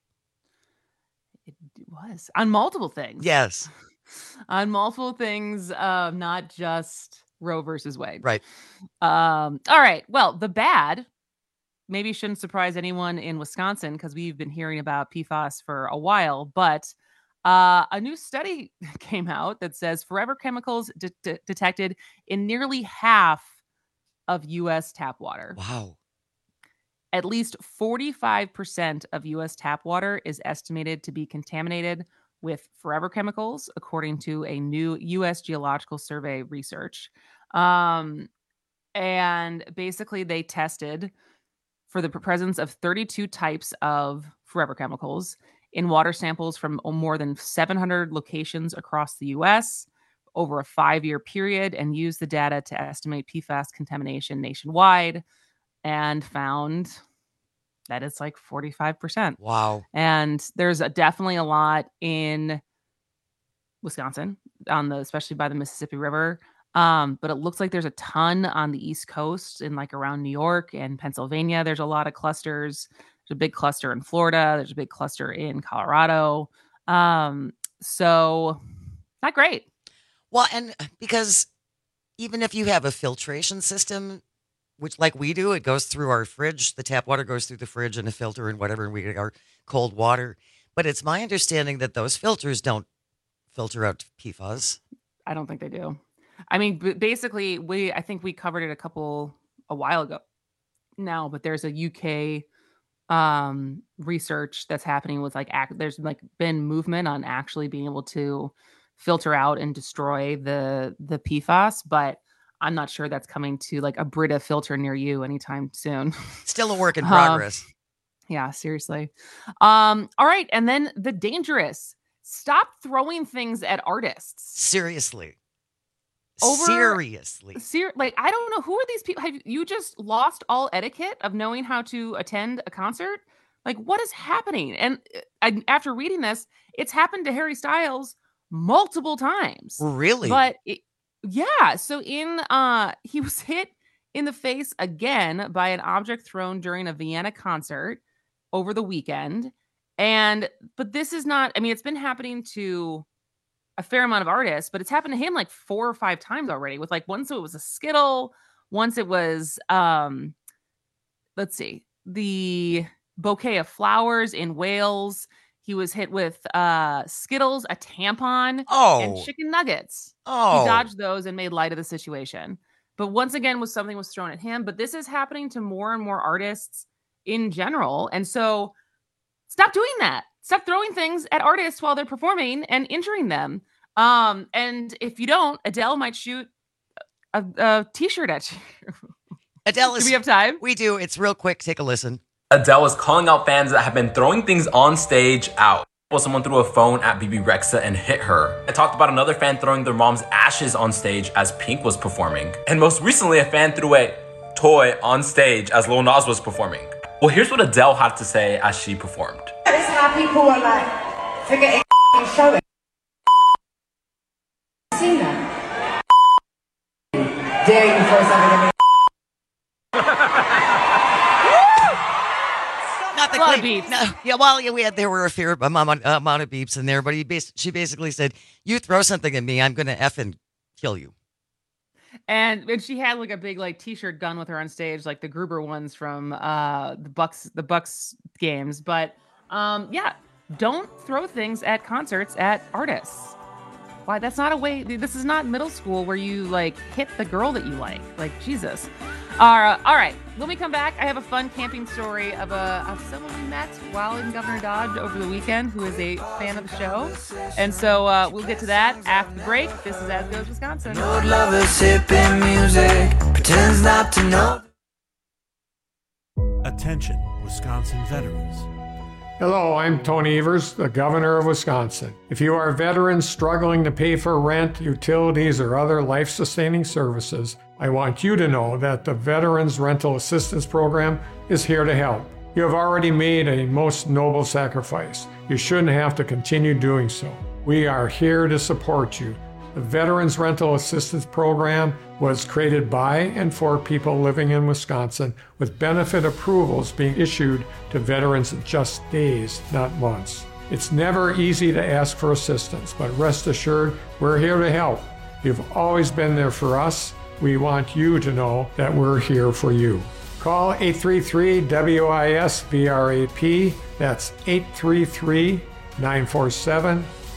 It was on multiple things. Yes. On multiple things, uh, not just Roe versus Wade. Right. Um, all right. Well, the bad maybe shouldn't surprise anyone in Wisconsin because we've been hearing about P FAS for a while, but Uh, a new study came out that says forever chemicals de- de- detected in nearly half of U S tap water. Wow. At least forty-five percent of U S tap water is estimated to be contaminated with forever chemicals, according to a new U S Geological Survey research. Um, and basically, they tested for the presence of thirty-two types of forever chemicals in water samples from more than seven hundred locations across the U S over a five-year period, and used the data to estimate P FAS contamination nationwide, and found that it's like forty-five percent. Wow. And there's a, definitely a lot in Wisconsin, on the especially by the Mississippi River. Um, but it looks like there's a ton on the East Coast, in like around New York and Pennsylvania. There's a lot of clusters. There's a big cluster in Florida. There's a big cluster in Colorado. Um, so not great. Well, and because even if you have a filtration system, which like we do, it goes through our fridge. The tap water goes through the fridge and a filter and whatever, and we get our cold water. But it's my understanding that those filters don't filter out P FAS. I don't think they do. I mean, b- basically, we I think we covered it a couple a while ago now, but there's a U K um, research that's happening with like act, there's like been movement on actually being able to filter out and destroy the the P FAS, but I'm not sure that's coming to like a Brita filter near you anytime soon. Still a work in progress. Um, yeah, seriously. Um, all right, and then the dangerous. Stop throwing things at artists. Seriously. Over, Seriously. Ser- like, I don't know. Who are these people? Have you just lost all etiquette of knowing how to attend a concert? Like, what is happening? And I, after reading this, it's happened to Harry Styles multiple times. Really? But it, yeah. So in uh, he was hit in the face again by an object thrown during a Vienna concert over the weekend. And but this is not. I mean, it's been happening to a fair amount of artists, but it's happened to him like four or five times already. With like once it was a Skittle, once it was um, let's see, the bouquet of flowers in Wales. He was hit with uh, Skittles, a tampon, oh. and chicken nuggets. Oh. He dodged those and made light of the situation. But once again, was something was thrown at him. But this is happening to more and more artists in general. And so stop doing that. Stop throwing things at artists while they're performing and injuring them. Um, and if you don't, Adele might shoot a, a t-shirt at you. Adele is, do we have time? We do. It's real quick. Take a listen. Adele is calling out fans that have been throwing things on stage out. Well, someone threw a phone at Bebe Rexha and hit her. I talked about another fan throwing their mom's ashes on stage as Pink was performing. And most recently, a fan threw a toy on stage as Lil Nas was performing. Well, here's what Adele had to say as she performed. It's how people are like, forgetting and showing. Seen that? Dare you throw something at me? Not the lot clip. of beeps. No, yeah, well, yeah, we had there were a fair amount, amount of beeps in there, but he bas- she basically said, "You throw something at me, I'm gonna effing kill you." And and she had like a big like t-shirt gun with her on stage, like the Gruber ones from uh the Bucks the Bucks games. But um yeah, don't throw things at concerts at artists. Why? That's not a way. This is not middle school where you like hit the girl that you like. Like Jesus. Uh, all right. When we come back, I have a fun camping story of a of someone we met while in Governor Dodge over the weekend, who is a fan of the show, and so uh, we'll get to that after the break. This is As Goes Wisconsin. Road lovers sipping music, pretends not to know. Attention, Wisconsin veterans. Hello, I'm Tony Evers, the Governor of Wisconsin. If you are veterans struggling to pay for rent, utilities, or other life-sustaining services, I want you to know that the Veterans Rental Assistance Program is here to help. You have already made a most noble sacrifice. You shouldn't have to continue doing so. We are here to support you. The Veterans Rental Assistance Program was created by and for people living in Wisconsin, with benefit approvals being issued to veterans in just days, not months. It's never easy to ask for assistance, but rest assured, we're here to help. You've always been there for us. We want you to know that we're here for you. Call eight three three W I S V R A P. That's eight three three, nine four seven,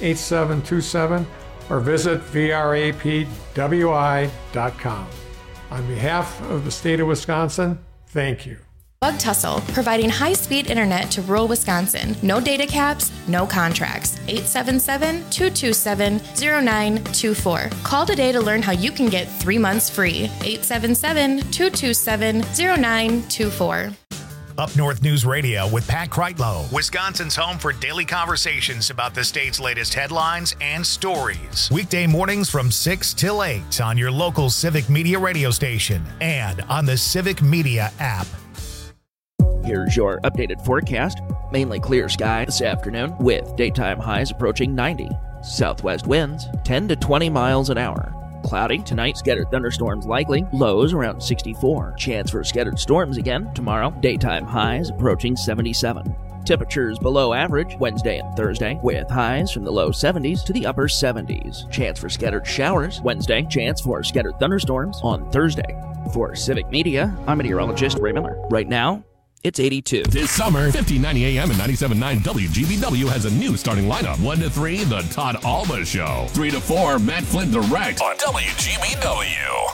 eight seven two seven or visit V R A P W I dot com. On behalf of the state of Wisconsin, thank you. Bug Tussle, providing high-speed internet to rural Wisconsin. No data caps, no contracts. eight seven seven, two two seven, zero nine two four. Call today to learn how you can get three months free. eight seven seven, two two seven, zero nine two four. Up North News Radio with Pat Kreitlow, Wisconsin's home for daily conversations about the state's latest headlines and stories. Weekday mornings from six till eight on your local Civic Media radio station and on the Civic Media app. Here's your updated forecast. Mainly clear sky this afternoon with daytime highs approaching ninety. Southwest winds ten to twenty miles an hour. Cloudy tonight, scattered thunderstorms likely. Lows around sixty-four. Chance for scattered storms again tomorrow. Daytime highs approaching seventy-seven. Temperatures below average Wednesday and Thursday with highs from the low seventies to the upper seventies. Chance for scattered showers Wednesday. Chance for scattered thunderstorms on Thursday. For Civic Media, I'm meteorologist Ray Miller. Right now, it's eighty-two. This summer, fifteen ninety A M and ninety-seven point nine W G B W has a new starting lineup. one to three, The Todd Alba Show. three to four, Matt Flynn Direct on W G B W.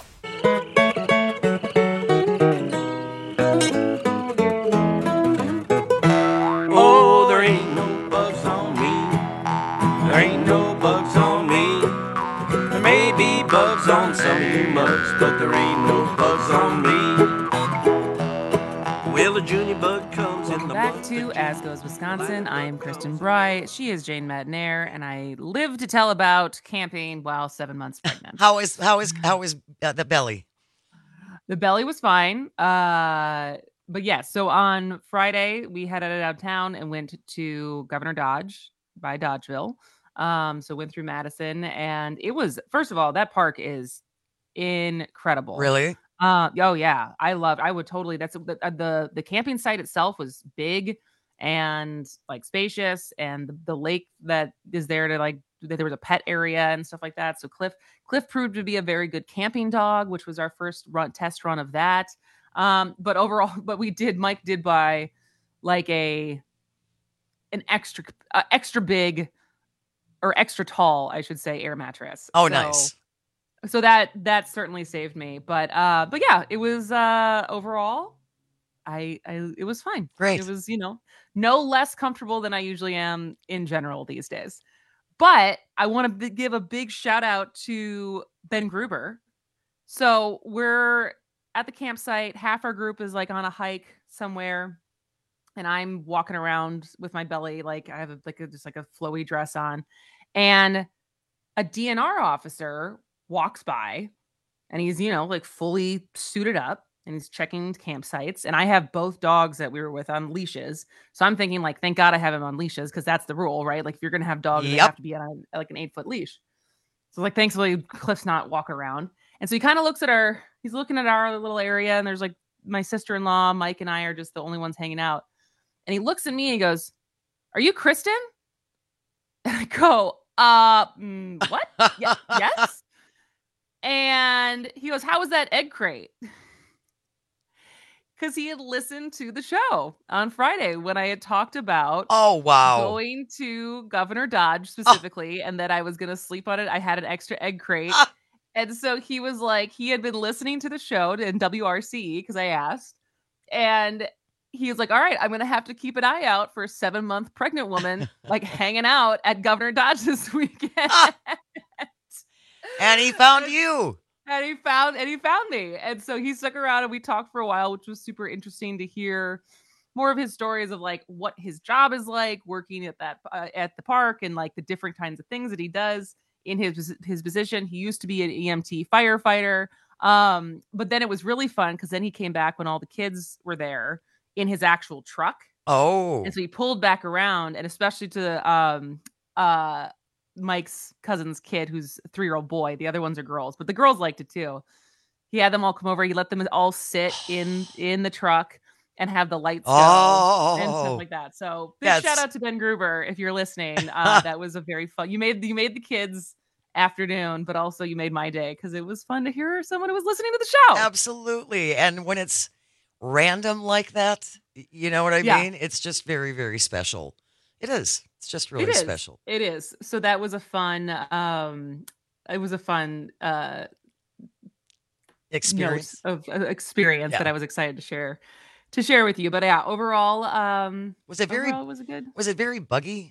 Oh, there ain't no bugs on me. There ain't no bugs on me. There may be bugs on some of you mugs, but there ain't no bugs on me. Well, a junior bug comes in the Back to As Goes Wisconsin. I am Kristen Bry. She is Jane Madnair, and I live to tell about camping while seven months pregnant. How is how is how is uh, the belly? The belly was fine. Uh, but yes, yeah, so on Friday we headed out of town and went to Governor Dodge by Dodgeville. Um, so went through Madison, and it was, first of all, that park is incredible. Really? Uh, oh yeah, I loved. I would totally. That's the the the camping site itself was big and like spacious, and the, the lake that is there to like. There was a pet area and stuff like that. So Cliff Cliff proved to be a very good camping dog, which was our first run test run of that. Um, but overall, but we did. Mike did buy like a an extra uh, extra big or extra tall, I should say, air mattress. Oh, so, nice. So that that certainly saved me, but uh, but yeah, it was uh, overall, I, I it was fine. Great. It was, you know, no less comfortable than I usually am in general these days. But I want to b- give a big shout out to Ben Gruber. So we're at the campsite. Half our group is like on a hike somewhere, and I'm walking around with my belly like I have a, like a, just like a flowy dress on, and a D N R officer walks by, and he's, you know, like fully suited up, and he's checking campsites. And I have both dogs that we were with on leashes. So I'm thinking like, thank God I have him on leashes, because that's the rule, right? Like if you're going to have dogs, yep. They have to be on a, like an eight foot leash. So like, thankfully Cliff's not walking around. And so he kind of looks at our, he's looking at our little area, and there's like my sister-in-law, Mike, and I are just the only ones hanging out. And he looks at me and he goes, "Are you Kristen?" And I go, uh, mm, what? yeah, yes. And he goes, "How was that egg crate?" Because he had listened to the show on Friday when I had talked about oh wow going to Governor Dodge specifically, oh. and that I was going to sleep on it. I had an extra egg crate. Ah. And so he was like, he had been listening to the show in W R C E because I asked. And he was like, "All right, I'm going to have to keep an eye out for a seven month pregnant woman like hanging out at Governor Dodge this weekend." Ah. And he found you. And he found and he found me. And so he stuck around and we talked for a while, which was super interesting to hear more of his stories of like what his job is like working at that uh, at the park, and like the different kinds of things that he does in his his position. He used to be an E M T firefighter. Um, but then it was really fun because then he came back when all the kids were there in his actual truck. Oh. And so he pulled back around, and especially to um uh Mike's cousin's kid, who's a three-year-old boy. The other ones are girls, but the girls liked it too. He had them all come over. He let them all sit in in the truck and have the lights go oh. and stuff like that. So big That's... shout out to Ben Gruber if you're listening. Uh, that was a very fun. You made you made the kids' afternoon, but also you made my day because it was fun to hear someone who was listening to the show. Absolutely, and when it's random like that, you know what I yeah. mean? It's just very very special. It is. It's just really it is. special. It is. So that was a fun. Um, it was a fun uh, experience of uh, experience yeah. that I was excited to share to share with you. But yeah, overall, um, was it very? Was it good? Was it very buggy?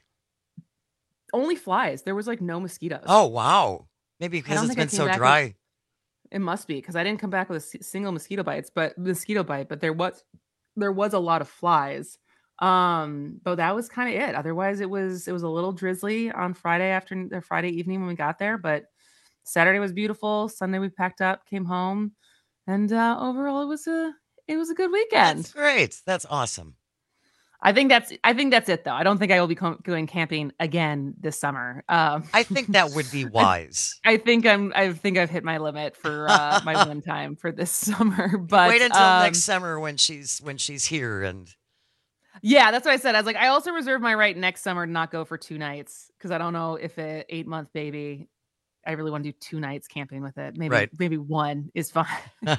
Only flies. There was like no mosquitoes. Oh wow! Maybe because it's been so dry. With, it must be because I didn't come back with a single mosquito bites, but mosquito bite. But there was there was a lot of flies. Um, but that was kind of it. Otherwise, it was it was a little drizzly on Friday afternoon or Friday evening when we got there. But Saturday was beautiful. Sunday we packed up, came home, and uh, overall it was a it was a good weekend. That's great. That's awesome. I think that's I think that's it though. I don't think I will be com- going camping again this summer. Um, I think that would be wise. I, I think I'm I think I've hit my limit for uh, my one time for this summer. But wait until um, next summer when she's when she's here and. Yeah, that's what I said. I was like, I also reserve my right next summer to not go for two nights because I don't know if an eight month baby, I really want to do two nights camping with it. Maybe right. maybe one is fine.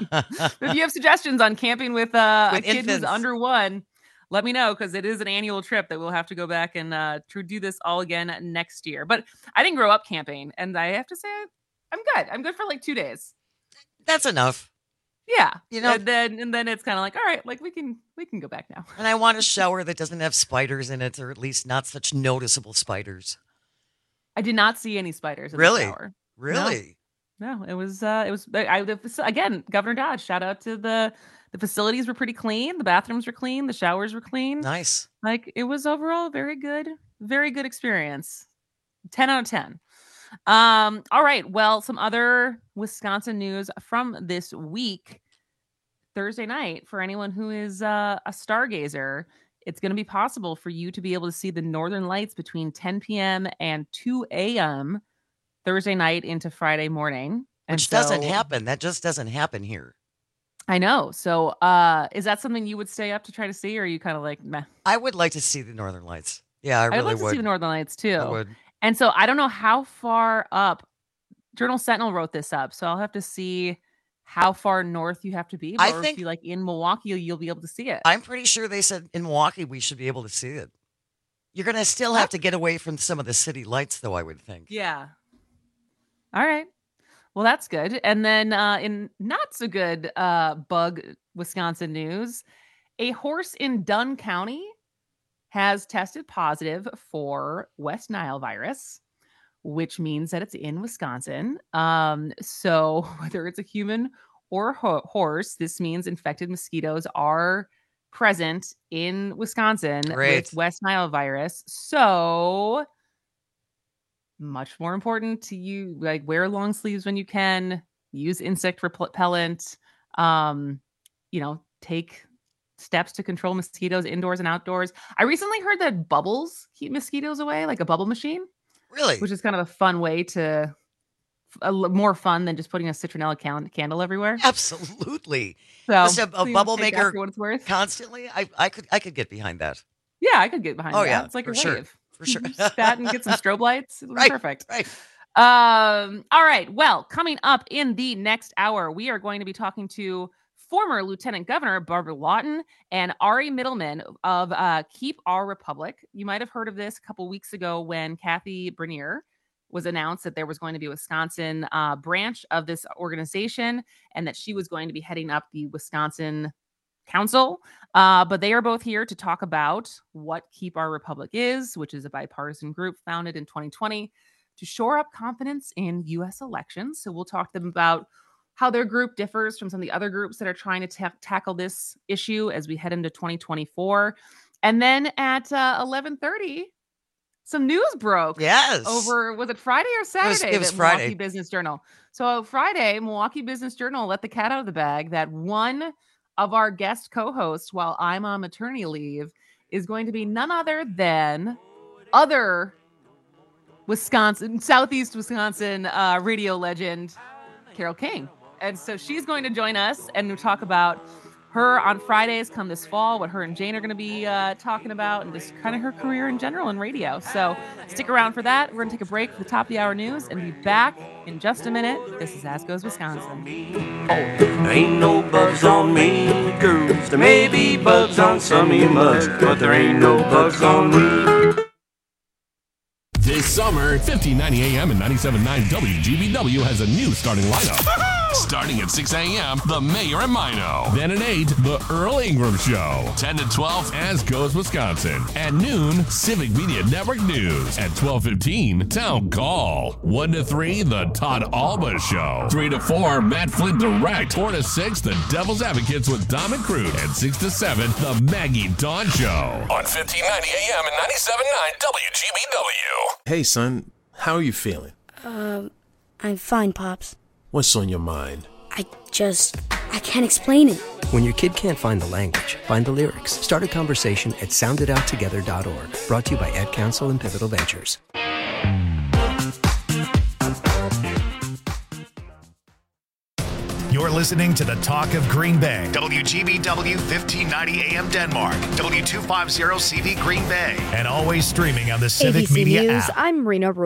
If you have suggestions on camping with, uh, with a kid infants. who's under one, let me know because it is an annual trip that we'll have to go back and uh, to do this all again next year. But I didn't grow up camping, and I have to say, I'm good. I'm good for like two days. That's enough. Yeah, you know, and then and then it's kind of like, all right, like we can we can go back now. And I want a shower that doesn't have spiders in it, or at least not such noticeable spiders. I did not see any spiders in really? the shower. Really? No, no it was uh, it was I, the, again, Governor Dodge. Shout out to the the facilities were pretty clean, the bathrooms were clean, the showers were clean. Nice. Like it was overall very good, very good experience. Ten out of ten. Um, all right. Well, some other Wisconsin news from this week. Thursday night, for anyone who is uh, a stargazer, it's going to be possible for you to be able to see the Northern Lights between ten p.m. and two a.m. Thursday night into Friday morning. Which so, doesn't happen. That just doesn't happen here. I know. So uh, is that something you would stay up to try to see, or are you kind of like, meh? I would like to see the Northern Lights. Yeah, I really I'd like would. to see the Northern Lights, too. I would. And so I don't know how far up. Journal Sentinel wrote this up, so I'll have to see how far north you have to be. I or think if you like in Milwaukee, you'll be able to see it. I'm pretty sure they said in Milwaukee we should be able to see it. You're going to still have to get away from some of the city lights, though, I would think. Yeah. All right. Well, that's good. And then uh, in not so good uh, bug Wisconsin news, a horse in Dunn County has tested positive for West Nile virus, which means that it's in Wisconsin. Um, so whether it's a human or a ho- horse, this means infected mosquitoes are present in Wisconsin Great. with West Nile virus. So much more important to you, like wear long sleeves when you can, use insect repellent, um, you know, take steps to control mosquitoes indoors and outdoors. I recently heard that bubbles keep mosquitoes away, like a bubble machine. Really? Which is kind of a fun way to, a, more fun than just putting a citronella can, candle everywhere. Absolutely. So just a, a bubble maker for what it's worth. Constantly. I, I could I could get behind that. Yeah, I could get behind oh, that. Yeah, it's like for a sure. wave. For sure. Just that and get some strobe lights. It'll be right, perfect. Right. Um, all right. Well, coming up in the next hour, we are going to be talking to former Lieutenant Governor Barbara Lawton and Ari Middleman of uh, Keep Our Republic. You might have heard of this a couple weeks ago when Kathy Bernier was announced that there was going to be a Wisconsin uh, branch of this organization and that she was going to be heading up the Wisconsin Council. Uh, but they are both here to talk about what Keep Our Republic is, which is a bipartisan group founded in twenty twenty to shore up confidence in U S elections. So we'll talk to them about how their group differs from some of the other groups that are trying to ta- tackle this issue as we head into twenty twenty-four. And then at uh, eleven thirty, some news broke. Yes. Over, was it Friday or Saturday? It was, it was that Friday. Milwaukee Business Journal. So Friday, Milwaukee Business Journal let the cat out of the bag that one of our guest co-hosts, while I'm on maternity leave, is going to be none other than other Wisconsin, Southeast Wisconsin uh, radio legend, Carole King. And so she's going to join us and we'll talk about her on Fridays come this fall, what her and Jane are going to be uh, talking about, and just kind of her career in general in radio. So stick around for that. We're going to take a break for the top of the hour news and be back in just a minute. This is As Goes Wisconsin. Oh, there ain't no bugs on me, girls. There may be bugs on some of you mugs, but there ain't no bugs on me. this summer, fifteen ninety A M and ninety-seven point nine W G B W has a new starting lineup. Starting at six A M, The Mayor and Mino. Then at eight, The Earl Ingram Show. ten to twelve, As Goes Wisconsin. At noon, Civic Media Network News. At twelve fifteen, Town Call. one to three, The Todd Alba Show. three to four, Matt Flint Direct. four to six, The Devil's Advocates with Dom and Crude. And six to seven, The Maggie Dawn Show. On fifteen ninety A M and ninety-seven point nine W G B W. Hey, son, how are you feeling? Um, I'm fine, Pops. What's on your mind? I just, I can't explain it. When your kid can't find the language, find the lyrics. Start a conversation at sound it out together dot org. Brought to you by Ad Council and Pivotal Ventures. You're listening to the Talk of Green Bay. W G B W fifteen ninety A M Denmark. W two fifty C V Green Bay. And always streaming on the Civic A B C Media News, app. I'm Rena Rule.